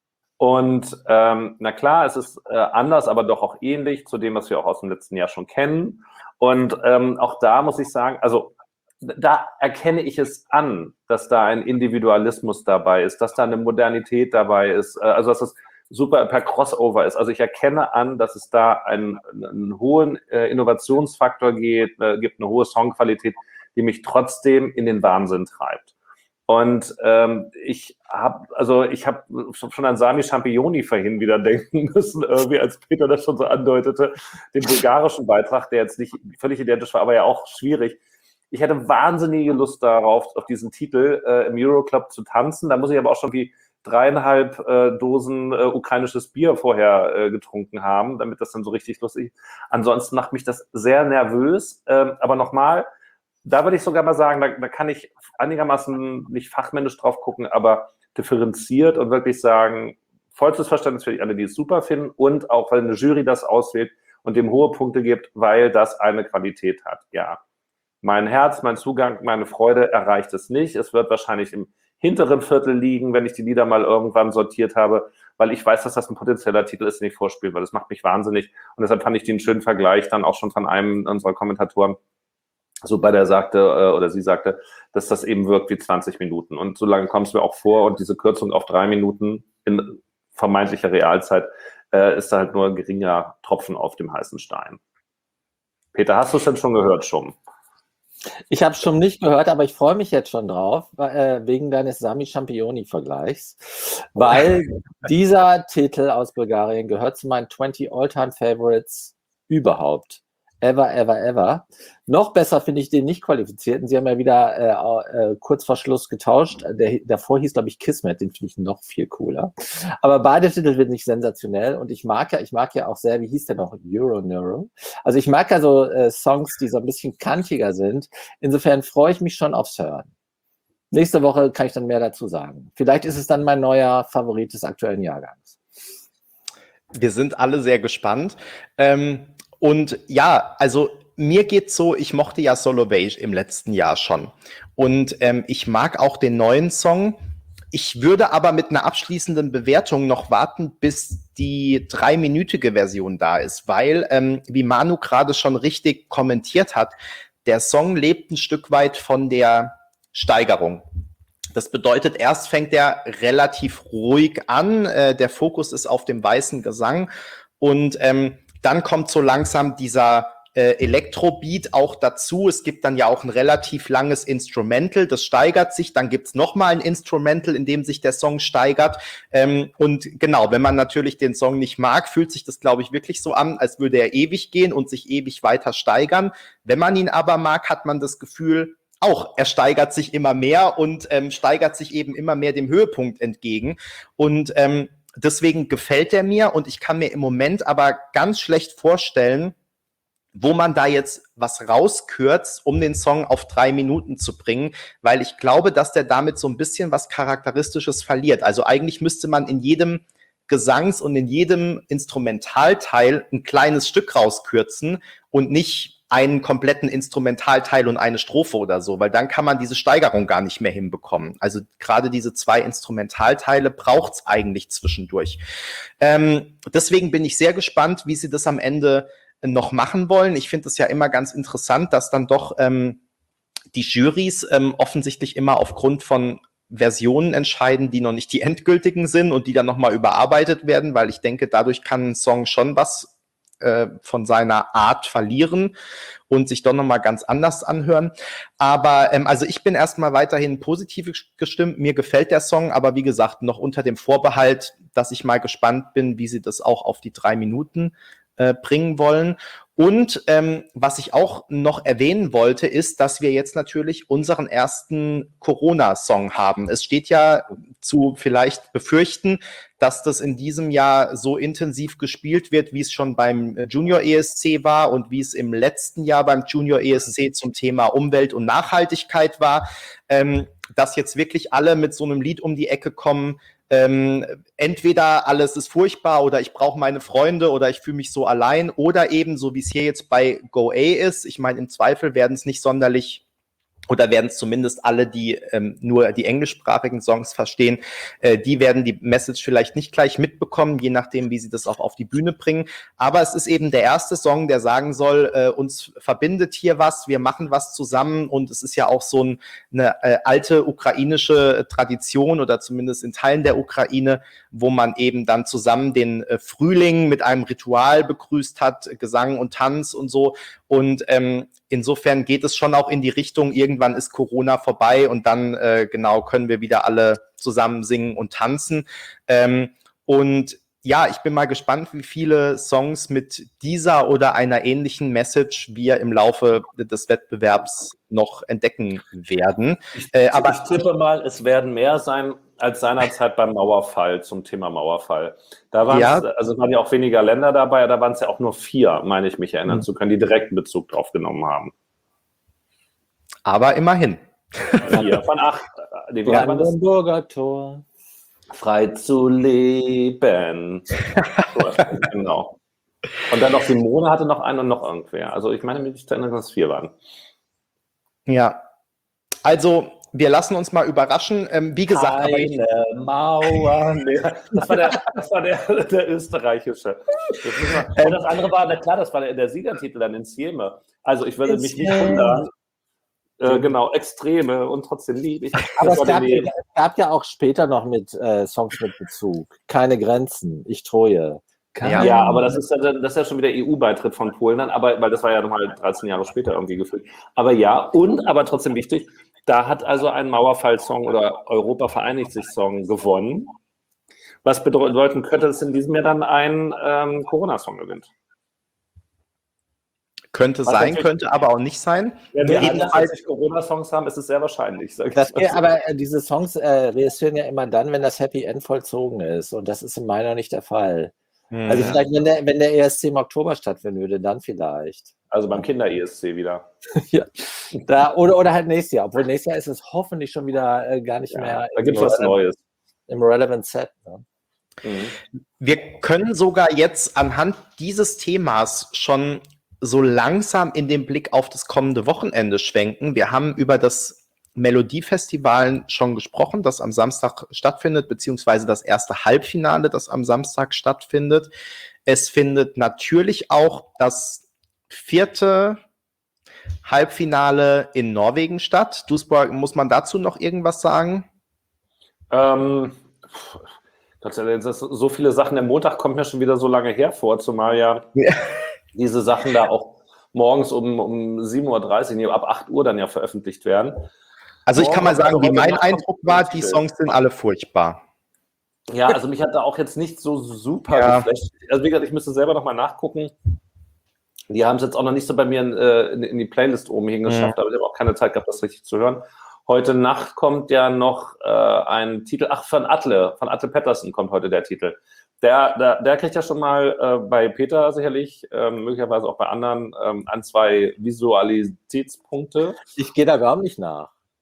Und ähm, na klar, es ist äh, anders, aber doch auch ähnlich zu dem, was wir auch aus dem letzten Jahr schon kennen. Und ähm, auch da muss ich sagen, also da erkenne ich es an, dass da ein Individualismus dabei ist, dass da eine Modernität dabei ist, äh, also dass es super per Crossover ist. Also ich erkenne an, dass es da einen, einen hohen äh, Innovationsfaktor geht, äh, gibt, eine hohe Songqualität, die mich trotzdem in den Wahnsinn treibt. Und ähm, ich habe also ich habe schon an Sami Championi vorhin wieder denken müssen, irgendwie, als Peter das schon so andeutete, den bulgarischen Beitrag, der jetzt nicht völlig identisch war, aber ja auch schwierig. Ich hätte wahnsinnige Lust darauf, auf diesen Titel äh, im Euroclub zu tanzen. Da muss ich aber auch schon wie dreieinhalb äh, Dosen äh, ukrainisches Bier vorher äh, getrunken haben, damit das dann so richtig lustig ist. Ansonsten macht mich das sehr nervös. Ähm, aber nochmal, da würde ich sogar mal sagen, da, da kann ich einigermaßen nicht fachmännisch drauf gucken, aber differenziert und wirklich sagen, vollstes Verständnis für alle, die es super finden und auch, weil eine Jury das auswählt und dem hohe Punkte gibt, weil das eine Qualität hat. Ja, mein Herz, mein Zugang, meine Freude erreicht es nicht. Es wird wahrscheinlich im hinteren Viertel liegen, wenn ich die Lieder mal irgendwann sortiert habe, weil ich weiß, dass das ein potenzieller Titel ist, den ich vorspiele, weil das macht mich wahnsinnig. Und deshalb fand ich den schönen Vergleich dann auch schon von einem unserer Kommentatoren, so bei der sagte, äh, oder sie sagte, dass das eben wirkt wie zwanzig Minuten. Und so lange kommt es mir auch vor und diese Kürzung auf drei Minuten in vermeintlicher Realzeit äh, ist da halt nur ein geringer Tropfen auf dem heißen Stein. Peter, hast du es denn schon gehört, Schum? Ich habe es schon nicht gehört, aber ich freue mich jetzt schon drauf, äh, wegen deines Sami Championi-Vergleichs, weil dieser Titel aus Bulgarien gehört zu meinen zwanzig All-Time-Favorites überhaupt. Ever, ever, ever. Noch besser finde ich den nicht qualifizierten. Sie haben ja wieder äh, äh, kurz vor Schluss getauscht. Der, davor hieß, glaube ich, Kismet. Den finde ich noch viel cooler. Aber beide Titel sind nicht sensationell. Und ich mag ja, ich mag ja auch sehr, wie hieß der noch? Euro Neuro. Also ich mag ja so äh, Songs, die so ein bisschen kantiger sind. Insofern freue ich mich schon aufs Hören. Nächste Woche kann ich dann mehr dazu sagen. Vielleicht ist es dann mein neuer Favorit des aktuellen Jahrgangs. Wir sind alle sehr gespannt. Ähm Und ja, also mir geht's so, ich mochte ja Solo Beige im letzten Jahr schon. Und ähm, ich mag auch den neuen Song. Ich würde aber mit einer abschließenden Bewertung noch warten, bis die dreiminütige Version da ist, weil, ähm, wie Manu gerade schon richtig kommentiert hat, der Song lebt ein Stück weit von der Steigerung. Das bedeutet, erst fängt er relativ ruhig an, äh, der Fokus ist auf dem weißen Gesang und ähm, dann kommt so langsam dieser äh, Elektrobeat auch dazu. Es gibt dann ja auch ein relativ langes Instrumental, das steigert sich. Dann gibt's noch mal ein Instrumental, in dem sich der Song steigert. Ähm, und genau, wenn man natürlich den Song nicht mag, fühlt sich das, glaube ich, wirklich so an, als würde er ewig gehen und sich ewig weiter steigern. Wenn man ihn aber mag, hat man das Gefühl, auch, er steigert sich immer mehr und ähm, steigert sich eben immer mehr dem Höhepunkt entgegen. Und ähm, deswegen gefällt er mir und ich kann mir im Moment aber ganz schlecht vorstellen, wo man da jetzt was rauskürzt, um den Song auf drei Minuten zu bringen, weil ich glaube, dass der damit so ein bisschen was Charakteristisches verliert. Also eigentlich müsste man in jedem Gesangs- und in jedem Instrumentalteil ein kleines Stück rauskürzen und nicht einen kompletten Instrumentalteil und eine Strophe oder so, weil dann kann man diese Steigerung gar nicht mehr hinbekommen. Also gerade diese zwei Instrumentalteile braucht's eigentlich zwischendurch. Ähm, deswegen bin ich sehr gespannt, wie sie das am Ende noch machen wollen. Ich finde es ja immer ganz interessant, dass dann doch ähm, die Jurys ähm, offensichtlich immer aufgrund von Versionen entscheiden, die noch nicht die endgültigen sind und die dann nochmal überarbeitet werden, weil ich denke, dadurch kann ein Song schon was äh, von seiner Art verlieren und sich doch nochmal ganz anders anhören. Aber ähm, also ich bin erstmal weiterhin positiv gestimmt. Mir gefällt der Song, aber wie gesagt, noch unter dem Vorbehalt, dass ich mal gespannt bin, wie sie das auch auf die drei Minuten äh, bringen wollen. Und ähm, was ich auch noch erwähnen wollte, ist, dass wir jetzt natürlich unseren ersten Corona-Song haben. Es steht ja zu vielleicht befürchten, dass das in diesem Jahr so intensiv gespielt wird, wie es schon beim Junior E S C war und wie es im letzten Jahr beim Junior E S C zum Thema Umwelt und Nachhaltigkeit war, ähm, dass jetzt wirklich alle mit so einem Lied um die Ecke kommen, Ähm, entweder alles ist furchtbar oder ich brauche meine Freunde oder ich fühle mich so allein oder eben, so wie es hier jetzt bei Go A ist, ich meine, im Zweifel werden es nicht sonderlich oder werden es zumindest alle, die ähm, nur die englischsprachigen Songs verstehen, äh, die werden die Message vielleicht nicht gleich mitbekommen, je nachdem, wie sie das auch auf die Bühne bringen. Aber es ist eben der erste Song, der sagen soll, äh, uns verbindet hier was, wir machen was zusammen und es ist ja auch so ein, eine äh, alte ukrainische Tradition oder zumindest in Teilen der Ukraine, wo man eben dann zusammen den äh, Frühling mit einem Ritual begrüßt hat, Gesang und Tanz und so. Und ähm, insofern geht es schon auch in die Richtung, irgendwann ist Corona vorbei und dann äh, genau können wir wieder alle zusammen singen und tanzen. Ähm, und ja, ich bin mal gespannt, wie viele Songs mit dieser oder einer ähnlichen Message wir im Laufe des Wettbewerbs noch entdecken werden. Äh, aber ich tippe mal, es werden mehr sein als seinerzeit beim Mauerfall, zum Thema Mauerfall. Da waren Ja. es, also waren ja auch weniger Länder dabei, da waren es ja auch nur vier, meine ich mich erinnern Mhm. zu können, die direkten Bezug drauf genommen haben. aber immerhin. Vier von acht. Die waren das Brandenburger Tor. frei zu leben. So, genau. Und dann noch Simone hatte noch einen und noch irgendwer. Also ich meine, mich zu erinnern, dass es vier waren. Ja, also wir lassen uns mal überraschen. Ähm, wie gesagt, aber ich, Keine Mauer mehr. Das war der, das war der, der österreichische. Das muss man, und das andere war, na klar, das war der, der Siegertitel dann in Sieme. Also ich würde mich nicht wundern. Äh, genau, Extreme und trotzdem lieb ich. Aber Das es war gab, der- es gab ja auch später noch mit äh, Songs mit Bezug. Keine Grenzen, ich Troje. Ja. Ja, aber das ist ja, dann- das ist ja schon wieder E U-Beitritt von Polen dann, aber weil das war ja nochmal dreizehn Jahre später irgendwie gefühlt. Aber ja, und aber trotzdem wichtig, da hat also ein Mauerfall-Song oder Europa vereinigt sich Song gewonnen, was bedeuten könnte, dass in diesem Jahr dann ein ähm, Corona-Song gewinnt. könnte Was sein, natürlich- könnte aber auch nicht sein. Wenn wir Jedenfalls- einundzwanzig Corona-Songs haben, ist es sehr wahrscheinlich. Sag ich Das, mal so. aber äh, diese Songs äh, registrieren ja immer dann, wenn das Happy End vollzogen ist. Und das ist in meiner nicht der Fall. Mhm. Also vielleicht, wenn der, wenn der E S C im Oktober stattfinden würde, dann vielleicht. Also beim Kinder-E S C wieder. ja. Da, oder, oder halt nächstes Jahr. Obwohl nächstes Jahr ist es hoffentlich schon wieder äh, gar nicht Ja, mehr da gibt es im, was Neues. im Relevant Set. Ne? Mhm. Wir können sogar jetzt anhand dieses Themas schon so langsam in den Blick auf das kommende Wochenende schwenken. Wir haben über das Melodiefestival schon gesprochen, das am Samstag stattfindet, beziehungsweise das erste Halbfinale, das am Samstag stattfindet. Es findet natürlich auch das vierte Halbfinale in Norwegen statt. Duisburg, muss man dazu noch irgendwas sagen? Ähm, Gott sei Dank, das so viele Sachen. Der Montag kommt mir schon wieder so lange her vor, zumal ja, Ja. diese Sachen da auch morgens um, um sieben Uhr dreißig, nee, ab acht Uhr dann ja veröffentlicht werden. Also ich kann mal sagen, Also wie heute mein Nacht Eindruck kommt war, das die Bild. Songs sind alle furchtbar. Ja, also mich hat da auch jetzt nicht so super Ja. geflasht. Also wie gesagt, ich müsste selber nochmal nachgucken. Die haben es jetzt auch noch nicht so bei mir in, äh, in, in die Playlist oben hingeschafft, Mhm. aber ich habe auch keine Zeit gehabt, das richtig zu hören. Heute Nacht kommt ja noch äh, ein Titel, ach, von Atle, von Atle Pettersen kommt heute der Titel. Der, der, der kriegt ja schon mal äh, bei Peter sicherlich, ähm, möglicherweise auch bei anderen, ähm, ein, zwei Visualitätspunkte. Ich gehe da überhaupt nicht nach.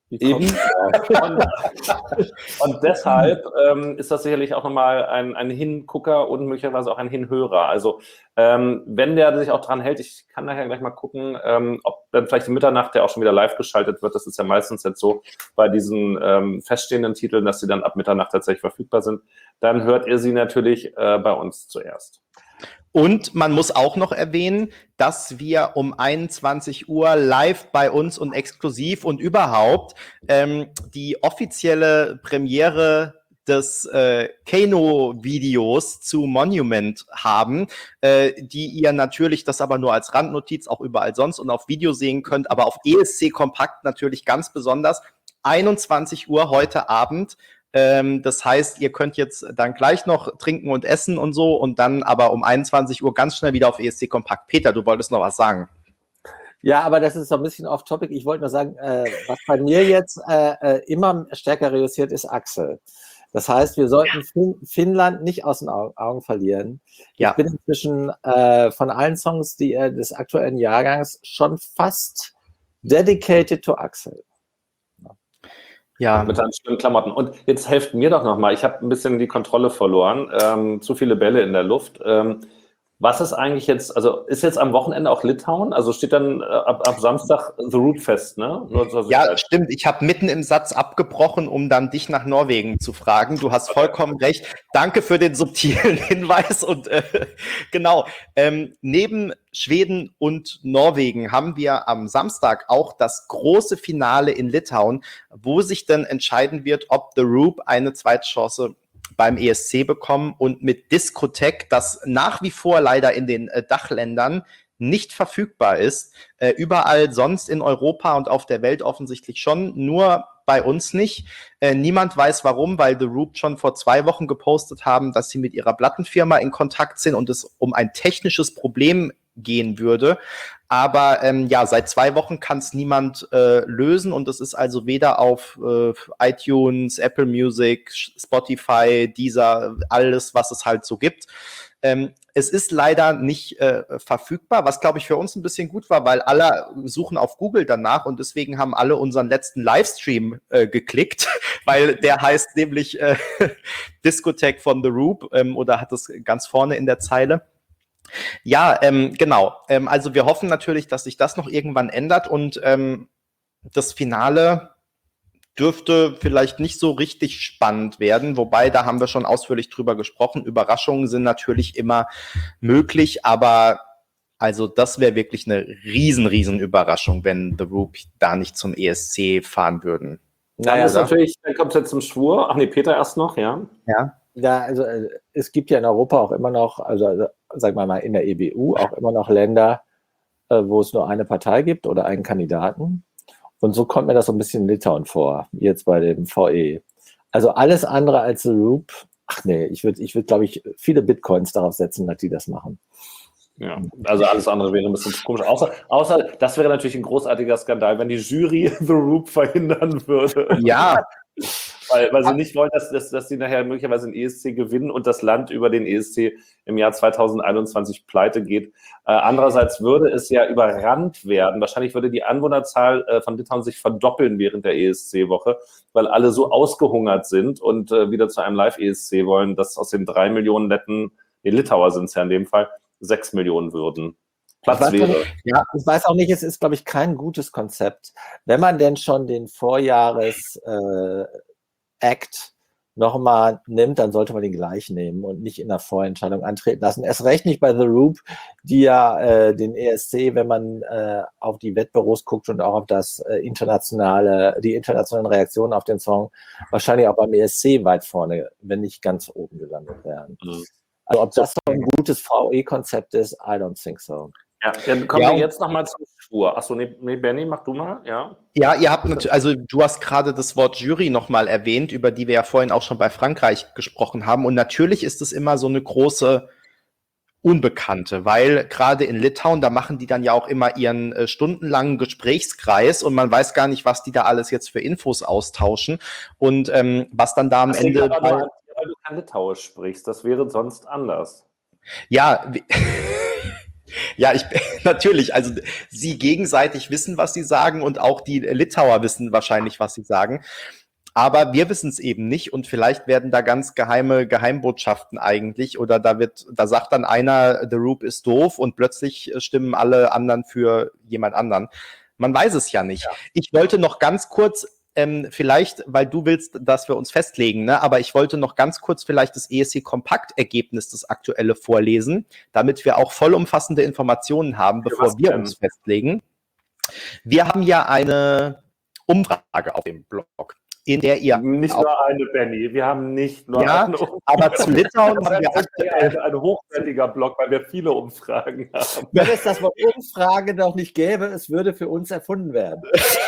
Eben. Und, und deshalb ähm, ist das sicherlich auch nochmal ein, ein Hingucker und möglicherweise auch ein Hinhörer. Also ähm, wenn der sich auch dran hält, ich kann nachher gleich mal gucken, ähm, ob dann vielleicht um Mitternacht der auch schon wieder live geschaltet wird. Das ist ja meistens jetzt so bei diesen ähm, feststehenden Titeln, dass sie dann ab Mitternacht tatsächlich verfügbar sind. Dann hört ihr sie natürlich äh, bei uns zuerst. Und man muss auch noch erwähnen, dass wir um einundzwanzig Uhr live bei uns und exklusiv und überhaupt ähm, die offizielle Premiere des äh, Kano-Videos zu Monument haben, äh, die ihr natürlich, das aber nur als Randnotiz, auch überall sonst und auf Video sehen könnt, aber auf E S C Kompakt natürlich ganz besonders. einundzwanzig Uhr heute Abend. Das heißt, ihr könnt jetzt dann gleich noch trinken und essen und so und dann aber um einundzwanzig Uhr ganz schnell wieder auf E S C Kompakt. Peter, du wolltest noch was sagen. Ja, aber das ist so ein bisschen off-topic. Ich wollte nur sagen, äh, was bei mir jetzt äh, immer stärker reüssiert, ist Axel. Das heißt, wir sollten fin- Finnland nicht aus den Au- Augen verlieren. Ja. Ich bin inzwischen äh, von allen Songs die, äh, des aktuellen Jahrgangs schon fast dedicated to Axel. Ja. Mit seinen schönen Klamotten. Und jetzt helft mir doch nochmal. Ich habe ein bisschen die Kontrolle verloren. Ähm, zu viele Bälle in der Luft. Ähm, was ist eigentlich jetzt, also ist jetzt am Wochenende auch Litauen? Also steht dann äh, ab, ab Samstag The Root fest, ne? Nur, so ja, halt. Stimmt. Ich habe mitten im Satz abgebrochen, um dann dich nach Norwegen zu fragen. Du hast vollkommen recht. Danke für den subtilen Hinweis. Und äh, genau, ähm, neben Schweden und Norwegen haben wir am Samstag auch das große Finale in Litauen, wo sich dann entscheiden wird, ob The Roop eine zweite Chance beim E S C bekommen und mit Discotheque, das nach wie vor leider in den äh, Dachländern nicht verfügbar ist, äh, überall sonst in Europa und auf der Welt offensichtlich schon, nur bei uns nicht. Äh, niemand weiß warum, weil The Roop schon vor zwei Wochen gepostet haben, dass sie mit ihrer Plattenfirma in Kontakt sind und es um ein technisches Problem gehen würde. Aber ähm, ja, seit zwei Wochen kann es niemand äh, lösen und es ist also weder auf äh, iTunes, Apple Music, Spotify, Deezer, alles, was es halt so gibt. Ähm, es ist leider nicht äh, verfügbar, was, glaube ich, für uns ein bisschen gut war, weil alle suchen auf Google danach und deswegen haben alle unseren letzten Livestream äh, geklickt, weil der heißt nämlich äh, Discotheque von The Roop ähm, oder hat es ganz vorne in der Zeile. Ja, ähm, genau. Ähm, also wir hoffen natürlich, dass sich das noch irgendwann ändert und ähm, das Finale dürfte vielleicht nicht so richtig spannend werden, wobei, da haben wir schon ausführlich drüber gesprochen. Überraschungen sind natürlich immer möglich, aber also das wäre wirklich eine riesen, riesen Überraschung, wenn The Roop da nicht zum E S C fahren würden. Dann ist natürlich, dann kommt es jetzt zum Schwur. Ach nee, Peter erst noch, ja. Ja. Ja, also äh, es gibt ja in Europa auch immer noch, also, also sagen wir mal in der E B U auch immer noch Länder, äh, wo es nur eine Partei gibt oder einen Kandidaten. Und so kommt mir das so ein bisschen in Litauen vor, jetzt bei dem V E. Also alles andere als The Roop, ach nee, ich würde, ich würde, glaube ich, viele Bitcoins darauf setzen, dass die das machen. Ja, also alles andere wäre ein bisschen zu komisch. Außer, außer, das wäre natürlich ein großartiger Skandal, wenn die Jury The Roop verhindern würde. Ja. Weil, weil sie nicht wollen, dass, dass, dass sie nachher möglicherweise den E S C gewinnen und das Land über den E S C im Jahr zweitausendeinundzwanzig pleite geht. Äh, andererseits würde es ja überrannt werden. Wahrscheinlich würde die Anwohnerzahl äh, von Litauen sich verdoppeln während der E S C-Woche, weil alle so ausgehungert sind und äh, wieder zu einem Live-E S C wollen, dass aus den drei Millionen Letten, die Litauer sind es ja in dem Fall, sechs Millionen würden. Platz ich wäre. Nicht, ja, ich weiß auch nicht, es ist, glaube ich, kein gutes Konzept. Wenn man denn schon den Vorjahres äh, Act nochmal nimmt, dann sollte man den gleich nehmen und nicht in der Vorentscheidung antreten lassen. Erst recht nicht bei The Roop, die ja äh, den E S C, wenn man äh, auf die Wettbüros guckt und auch auf das äh, internationale, die internationalen Reaktionen auf den Song, wahrscheinlich auch beim E S C weit vorne, wenn nicht ganz oben gelandet werden. Mhm. Also ob das so ein gutes V E-Konzept ist, I don't think so. Ja, dann kommen ja, wir jetzt nochmal zum Schwur. Achso, nee, nee, Benny, mach du mal, ja. Ja, ihr habt natürlich, also du hast gerade das Wort Jury nochmal erwähnt, über die wir ja vorhin auch schon bei Frankreich gesprochen haben. Und natürlich ist es immer so eine große Unbekannte, weil gerade in Litauen, da machen die dann ja auch immer ihren äh, stundenlangen Gesprächskreis und man weiß gar nicht, was die da alles jetzt für Infos austauschen und ähm, was dann da am das Ende... Aber nur, weil du kein Litauisch sprichst, das wäre sonst anders. Ja, Ja, ich natürlich. Also sie gegenseitig wissen, was sie sagen und auch die Litauer wissen wahrscheinlich, was sie sagen. Aber wir wissen es eben nicht und vielleicht werden da ganz geheime Geheimbotschaften eigentlich oder da wird, da sagt dann einer, The Roop ist doof und plötzlich stimmen alle anderen für jemand anderen. Man weiß es ja nicht. Ja. Ich wollte noch ganz kurz, ähm, vielleicht, weil du willst, dass wir uns festlegen, ne? Aber ich wollte noch ganz kurz vielleicht das E S C-Kompakt-Ergebnis, das aktuelle, vorlesen, damit wir auch vollumfassende Informationen haben, bevor ja, wir denn? uns festlegen. Wir haben ja eine Umfrage auf dem Blog, in der ihr... Nicht auch, nur eine, Benny, wir haben nicht nur ja, eine Umfrage. Aber zu Litauen haben wir aktuell... Ein, ein hochwertiger Blog, weil wir viele Umfragen haben. Wenn es das Wort Umfrage noch nicht gäbe, es würde für uns erfunden werden.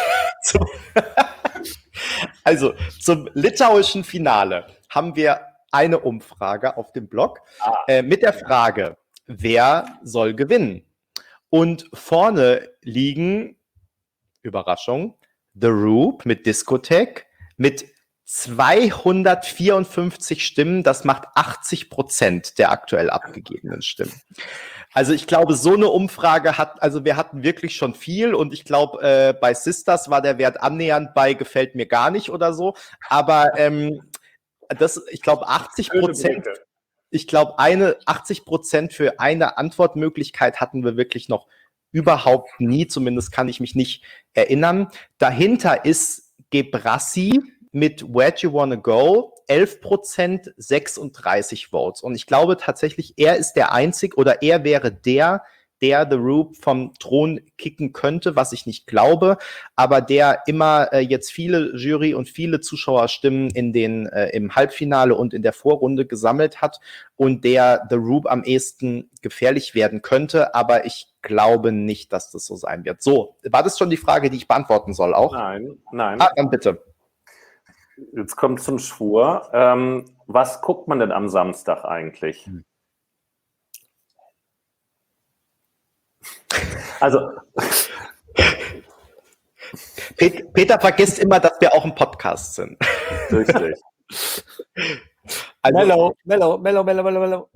Also, zum litauischen Finale haben wir eine Umfrage auf dem Blog ah. äh, mit der Frage, wer soll gewinnen? Und vorne liegen, Überraschung, The Roop mit Discotheque mit zweihundertvierundfünfzig Stimmen. Das macht achtzig Prozent der aktuell abgegebenen Stimmen. Also ich glaube, so eine Umfrage hat, also wir hatten wirklich schon viel und ich glaube, äh, bei Sisters war der Wert annähernd bei gefällt mir gar nicht oder so. Aber ähm, das, ich glaube, achtzig Prozent, ich glaube, eine achtzig Prozent für eine Antwortmöglichkeit hatten wir wirklich noch überhaupt nie. Zumindest kann ich mich nicht erinnern. Dahinter ist Gebrassi mit Where Do You Wanna Go? elf Prozent, sechsunddreißig Votes. Und ich glaube tatsächlich, er ist der Einzige oder er wäre der, der The Roop vom Thron kicken könnte, was ich nicht glaube, aber der immer äh, jetzt viele Jury- und viele Zuschauerstimmen in den, äh, im Halbfinale und in der Vorrunde gesammelt hat und der The Roop am ehesten gefährlich werden könnte, aber ich glaube nicht, dass das so sein wird. So, war das schon die Frage, die ich beantworten soll auch? Nein, nein. Ah, dann bitte. Jetzt kommt zum Schwur. Ähm, was guckt man denn am Samstag eigentlich? Hm. Also. Peter vergisst immer, dass wir auch ein Podcast sind. Richtig. Also, Mello, Mello, Mello, Mello, Mello, Mello.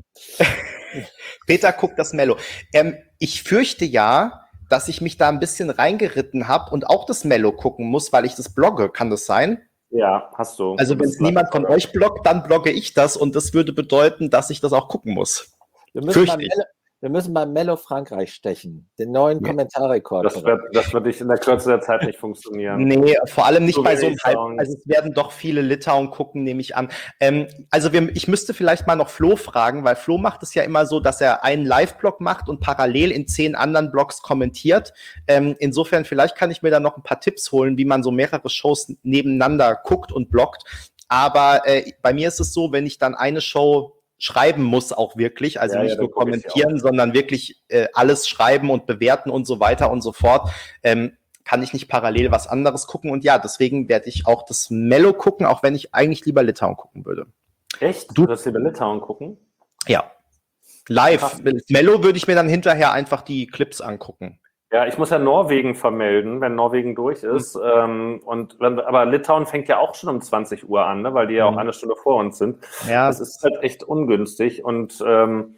Peter guckt das Mello. Ähm, ich fürchte ja, dass ich mich da ein bisschen reingeritten habe und auch das Mello gucken muss, weil ich das blogge. Kann das sein? Ja, hast du. Also wenn es niemand von euch bloggt, dann blogge ich das und das würde bedeuten, dass ich das auch gucken muss. Wir müssen, beim Mello, wir müssen beim Mello Frankreich stechen, den neuen ja. Kommentarrekord. Das wird, das wird in der Kürze der Zeit nicht funktionieren. Nee, vor allem nicht so bei so einem Halb. Also es werden doch viele Litauen gucken, nehme ich an. Ähm, also wir, ich müsste vielleicht mal noch Flo fragen, weil Flo macht es ja immer so, dass er einen Live-Blog macht und parallel in zehn anderen Blogs kommentiert. Ähm, insofern, vielleicht kann ich mir da noch ein paar Tipps holen, wie man so mehrere Shows nebeneinander guckt und bloggt. Aber äh, bei mir ist es so, wenn ich dann eine Show schreiben muss auch wirklich, also ja, nicht ja, nur kommentieren, sondern wirklich äh, alles schreiben und bewerten und so weiter und so fort, ähm, kann ich nicht parallel was anderes gucken. Und ja, deswegen werde ich auch das Mello gucken, auch wenn ich eigentlich lieber Litauen gucken würde. Echt? Du würdest lieber Litauen gucken? Ja. Live. Mello würde ich mir dann hinterher einfach die Clips angucken. Ja, ich muss ja Norwegen vermelden, wenn Norwegen durch ist. Mhm. Ähm, und wenn, aber Litauen fängt ja auch schon um zwanzig Uhr an, ne, weil die ja auch mhm. eine Stunde vor uns sind. Ja. Das ist halt echt ungünstig. Und ähm,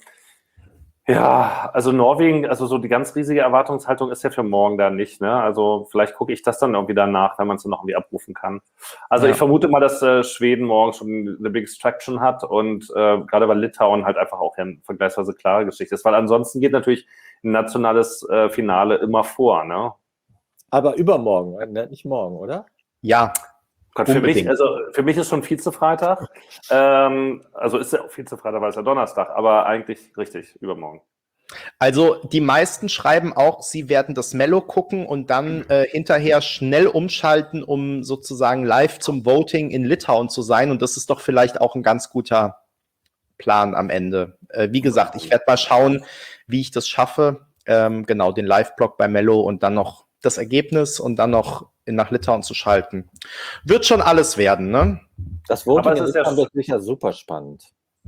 ja, also Norwegen, also so die ganz riesige Erwartungshaltung ist ja für morgen da nicht. Ne? Also vielleicht gucke ich das dann irgendwie danach, wenn man es dann noch irgendwie abrufen kann. Also ja. ich vermute mal, dass äh, Schweden morgen schon eine Big Extraction hat und äh, gerade bei Litauen halt einfach auch eine vergleichsweise klare Geschichte ist, weil ansonsten geht natürlich ein nationales äh, Finale immer vor, ne? Aber übermorgen, nicht morgen, oder? Ja. Gott, für mich, also für mich ist schon Vize-Freitag. ähm, also ist ja auch Vize-Freitag, weil es ja Donnerstag, aber eigentlich richtig, übermorgen. Also die meisten schreiben auch, sie werden das Mello gucken und dann äh, hinterher schnell umschalten, um sozusagen live zum Voting in Litauen zu sein. Und das ist doch vielleicht auch ein ganz guter Plan am Ende. Äh, wie gesagt, ich werde mal schauen, wie ich das schaffe. Ähm, genau, den Live-Blog bei Mello und dann noch das Ergebnis und dann noch in, nach Litauen zu schalten. Wird schon alles werden, ne? Das Voting in Litauen wird sicher super spannend.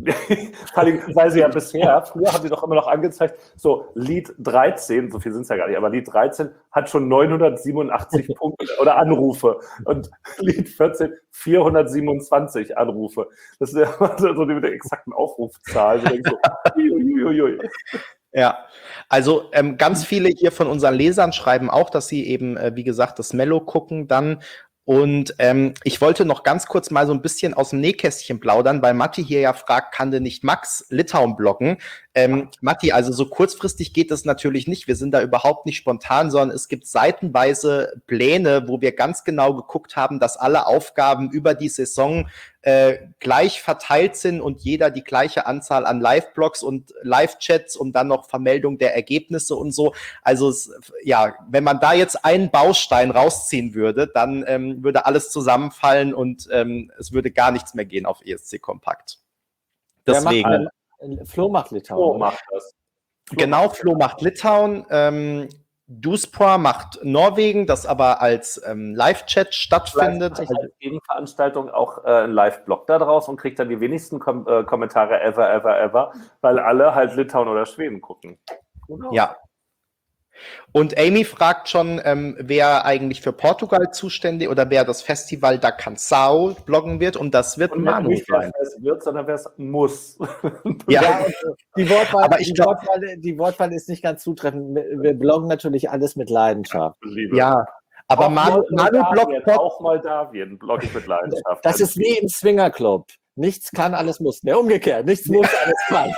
Weil sie ja bisher, früher haben sie doch immer noch angezeigt, so Lied dreizehn, so viel sind es ja gar nicht, aber Lied dreizehn hat schon neunhundertsiebenundachtzig Punkte oder Anrufe und Lied vierzehn vierhundertsiebenundzwanzig Anrufe. Das ist ja so die mit der exakten Aufrufzahl. So, so, ui, ui, ui, ui. Ja, also ähm, ganz viele hier von unseren Lesern schreiben auch, dass sie eben, äh, wie gesagt, das Mello gucken dann. Und ähm, ich wollte noch ganz kurz mal so ein bisschen aus dem Nähkästchen plaudern, weil Matti hier ja fragt, kann denn nicht Max Litauen blocken? Ähm, Matti, also so kurzfristig geht das natürlich nicht. Wir sind da überhaupt nicht spontan, sondern es gibt seitenweise Pläne, wo wir ganz genau geguckt haben, dass alle Aufgaben über die Saison äh, gleich verteilt sind und jeder die gleiche Anzahl an Live-Blogs und Live-Chats und dann noch Vermeldung der Ergebnisse und so. Also es, ja, wenn man da jetzt einen Baustein rausziehen würde, dann ähm, würde alles zusammenfallen und ähm, es würde gar nichts mehr gehen auf E S C Kompakt. Deswegen. Macht, äh, Flo macht Litauen. Flo macht das. Flo genau, macht Flo macht Litauen. Ähm, Duspor macht Norwegen, das aber als ähm, Live-Chat stattfindet. Vielleicht mache ich als Gegenveranstaltung auch äh, einen Live-Blog da draus und kriege dann die wenigsten Kom äh, Kommentare ever, ever, ever, weil alle halt Litauen oder Schweden gucken. Genau. Ja. Und Amy fragt schon, ähm, wer eigentlich für Portugal zuständig oder wer das Festival da Canção bloggen wird. Und das wird und Manu nicht, sein. Wer es wird, sondern wer es muss. Ja, ja die, Wortwahl, aber ich die, glaub, Wortwahl, die Wortwahl ist nicht ganz zutreffend. Wir bloggen natürlich alles mit Leidenschaft. Liebe. Ja, aber auch Manu, Manu bloggt auch Moldawien blogge ich mit Leidenschaft. Das ist wie im Swingerclub. Nichts kann, alles muss. Ne, umgekehrt. Nichts muss, alles kann.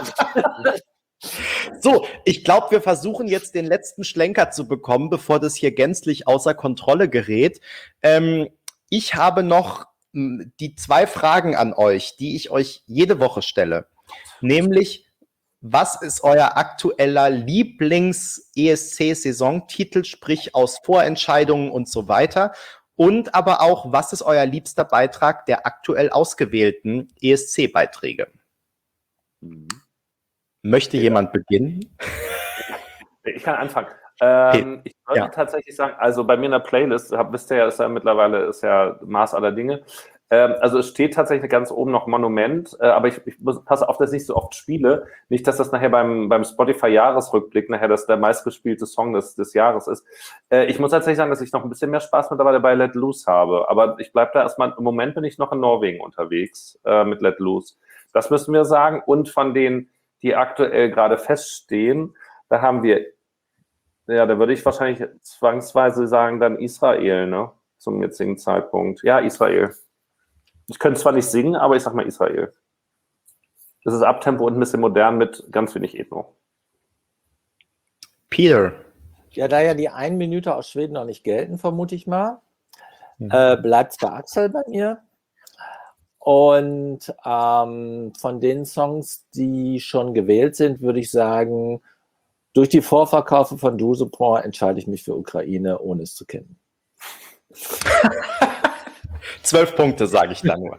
So, ich glaube, wir versuchen jetzt den letzten Schlenker zu bekommen, bevor das hier gänzlich außer Kontrolle gerät. Ähm, ich habe noch m, die zwei Fragen an euch, die ich euch jede Woche stelle. Nämlich, was ist euer aktueller Lieblings-E S C-Saisontitel, sprich aus Vorentscheidungen und so weiter? Und aber auch, was ist euer liebster Beitrag der aktuell ausgewählten E S C-Beiträge? Mhm. Möchte ja. jemand beginnen? Ich kann anfangen. Ähm, ich würde ja. tatsächlich sagen, also bei mir in der Playlist, hab, wisst ihr ja, ist ja mittlerweile ist ja Maß aller Dinge. Ähm, also es steht tatsächlich ganz oben noch Monument, äh, aber ich, ich muss, passe auf, dass ich nicht so oft spiele. Nicht, dass das nachher beim, beim Spotify-Jahresrückblick nachher das der meistgespielte Song des, des Jahres ist. Äh, ich muss tatsächlich sagen, dass ich noch ein bisschen mehr Spaß mittlerweile bei Let Loose habe. Aber ich bleibe da erstmal, im Moment bin ich noch in Norwegen unterwegs äh, mit Let Loose. Das müssen wir sagen. Und von den die aktuell gerade feststehen, da haben wir, ja, da würde ich wahrscheinlich zwangsweise sagen, dann Israel, ne, zum jetzigen Zeitpunkt. Ja, Israel. Ich könnte zwar nicht singen, aber ich sag mal Israel. Das ist Abtempo und ein bisschen modern mit ganz wenig Ethno. Peter. Ja, da ja die eine Minute aus Schweden noch nicht gelten, vermute ich mal, mhm. äh, bleibt es bei Axel bei mir. Und ähm, von den Songs, die schon gewählt sind, würde ich sagen, durch die Vorverkaufe von Dusupor entscheide ich mich für Ukraine, ohne es zu kennen. Zwölf Punkte, sage ich da nur.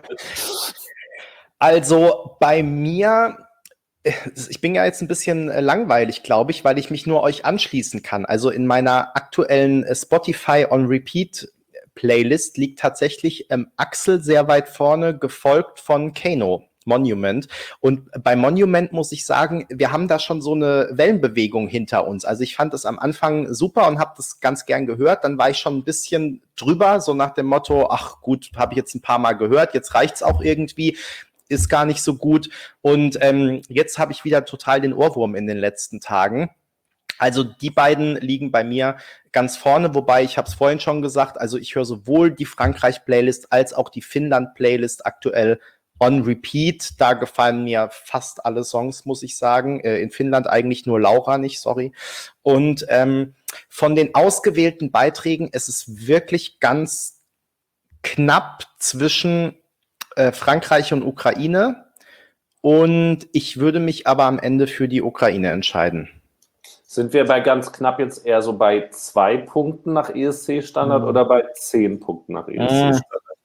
Also bei mir, ich bin ja jetzt ein bisschen langweilig, glaube ich, weil ich mich nur euch anschließen kann. Also in meiner aktuellen Spotify on Repeat Playlist liegt tatsächlich ähm, Axel sehr weit vorne, gefolgt von Kano, Monument. Und bei Monument muss ich sagen, wir haben da schon so eine Wellenbewegung hinter uns. Also ich fand es am Anfang super und habe das ganz gern gehört. Dann war ich schon ein bisschen drüber, so nach dem Motto, ach gut, habe ich jetzt ein paar Mal gehört, jetzt reicht's auch irgendwie, ist gar nicht so gut. Und ähm, jetzt habe ich wieder total den Ohrwurm in den letzten Tagen. Also die beiden liegen bei mir ganz vorne, wobei ich habe es vorhin schon gesagt, also ich höre sowohl die Frankreich-Playlist als auch die Finnland-Playlist aktuell on repeat. Da gefallen mir fast alle Songs, muss ich sagen. In Finnland eigentlich nur Laura nicht, sorry. Und ähm, von den ausgewählten Beiträgen, es ist wirklich ganz knapp zwischen äh, Frankreich und Ukraine. Und ich würde mich aber am Ende für die Ukraine entscheiden. Sind wir bei ganz knapp jetzt eher so bei zwei Punkten nach E S C-Standard mhm. oder bei zehn Punkten nach E S C-Standard?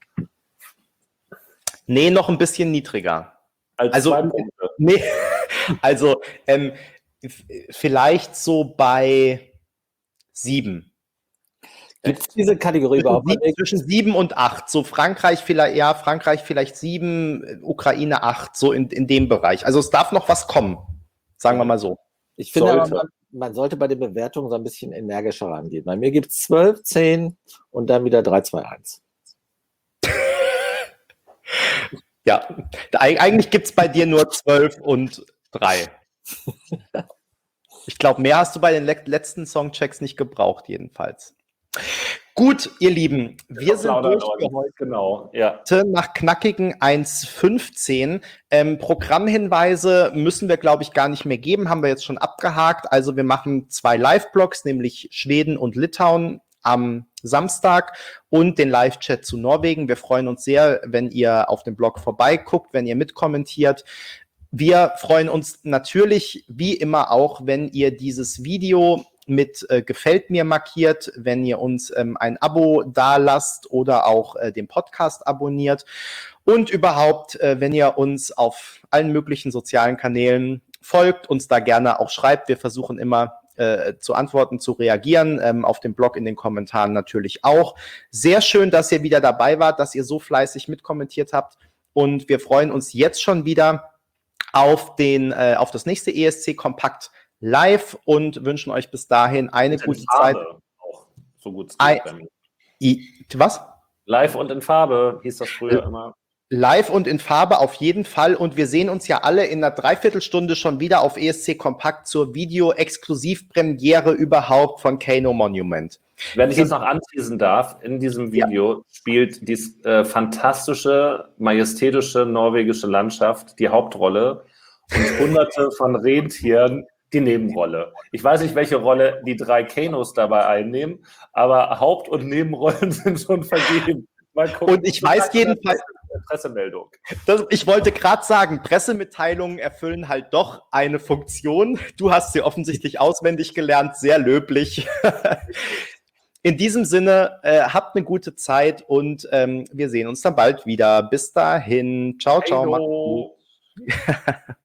Nee, noch ein bisschen niedriger. Als also, zwei Punkte? Nee, also ähm, vielleicht so bei sieben. Gibt es diese Kategorie überhaupt? Sieben, zwischen sieben und acht. So Frankreich vielleicht, ja, Frankreich vielleicht sieben, Ukraine acht, so in, in dem Bereich. Also es darf noch was kommen, sagen wir mal so. Ich finde aber, man, man sollte bei den Bewertungen so ein bisschen energischer rangehen. Bei mir gibt es zwölf, zehn und dann wieder drei, zwei, eins. Ja, eigentlich gibt es bei dir nur zwölf und drei. Ich glaube, mehr hast du bei den le letzten Songchecks nicht gebraucht, jedenfalls. Gut, ihr Lieben, wir sind durch für heute. Genau, ja. Nach knackigen eins fünfzehn. Ähm, Programmhinweise müssen wir, glaube ich, gar nicht mehr geben, haben wir jetzt schon abgehakt. Also wir machen zwei Live-Blogs, nämlich Schweden und Litauen am Samstag und den Live-Chat zu Norwegen. Wir freuen uns sehr, wenn ihr auf dem Blog vorbeiguckt, wenn ihr mitkommentiert. Wir freuen uns natürlich wie immer auch, wenn ihr dieses Video mit äh, Gefällt mir markiert, wenn ihr uns ähm, ein Abo dalasst oder auch äh, den Podcast abonniert und überhaupt, äh, wenn ihr uns auf allen möglichen sozialen Kanälen folgt, uns da gerne auch schreibt. Wir versuchen immer äh, zu antworten, zu reagieren, ähm, auf dem Blog, in den Kommentaren natürlich auch. Sehr schön, dass ihr wieder dabei wart, dass ihr so fleißig mitkommentiert habt und wir freuen uns jetzt schon wieder auf, den, äh, auf das nächste E S C Kompakt live und wünschen euch bis dahin eine Und gute in Farbe Zeit. Auch so gut es I, geht bei mir. I, was? Live und in Farbe hieß das früher äh, immer. Live und in Farbe auf jeden Fall. Und wir sehen uns ja alle in einer Dreiviertelstunde schon wieder auf E S C Kompakt zur Video-Exklusivpremiere überhaupt von Kano Monument. Wenn ich das noch anteasen darf, in diesem Video ja. spielt die äh, fantastische, majestätische norwegische Landschaft die Hauptrolle und hunderte von Rentieren die Nebenrolle. Ich weiß nicht, welche Rolle die drei Kanos dabei einnehmen, aber Haupt- und Nebenrollen sind schon vergeben. Mal gucken. Und ich weiß jedenfalls, Pressemeldung. Das, ich wollte gerade sagen, Pressemitteilungen erfüllen halt doch eine Funktion. Du hast sie offensichtlich auswendig gelernt, sehr löblich. In diesem Sinne, äh, habt eine gute Zeit und ähm, wir sehen uns dann bald wieder. Bis dahin. Ciao, ciao. Macht's gut.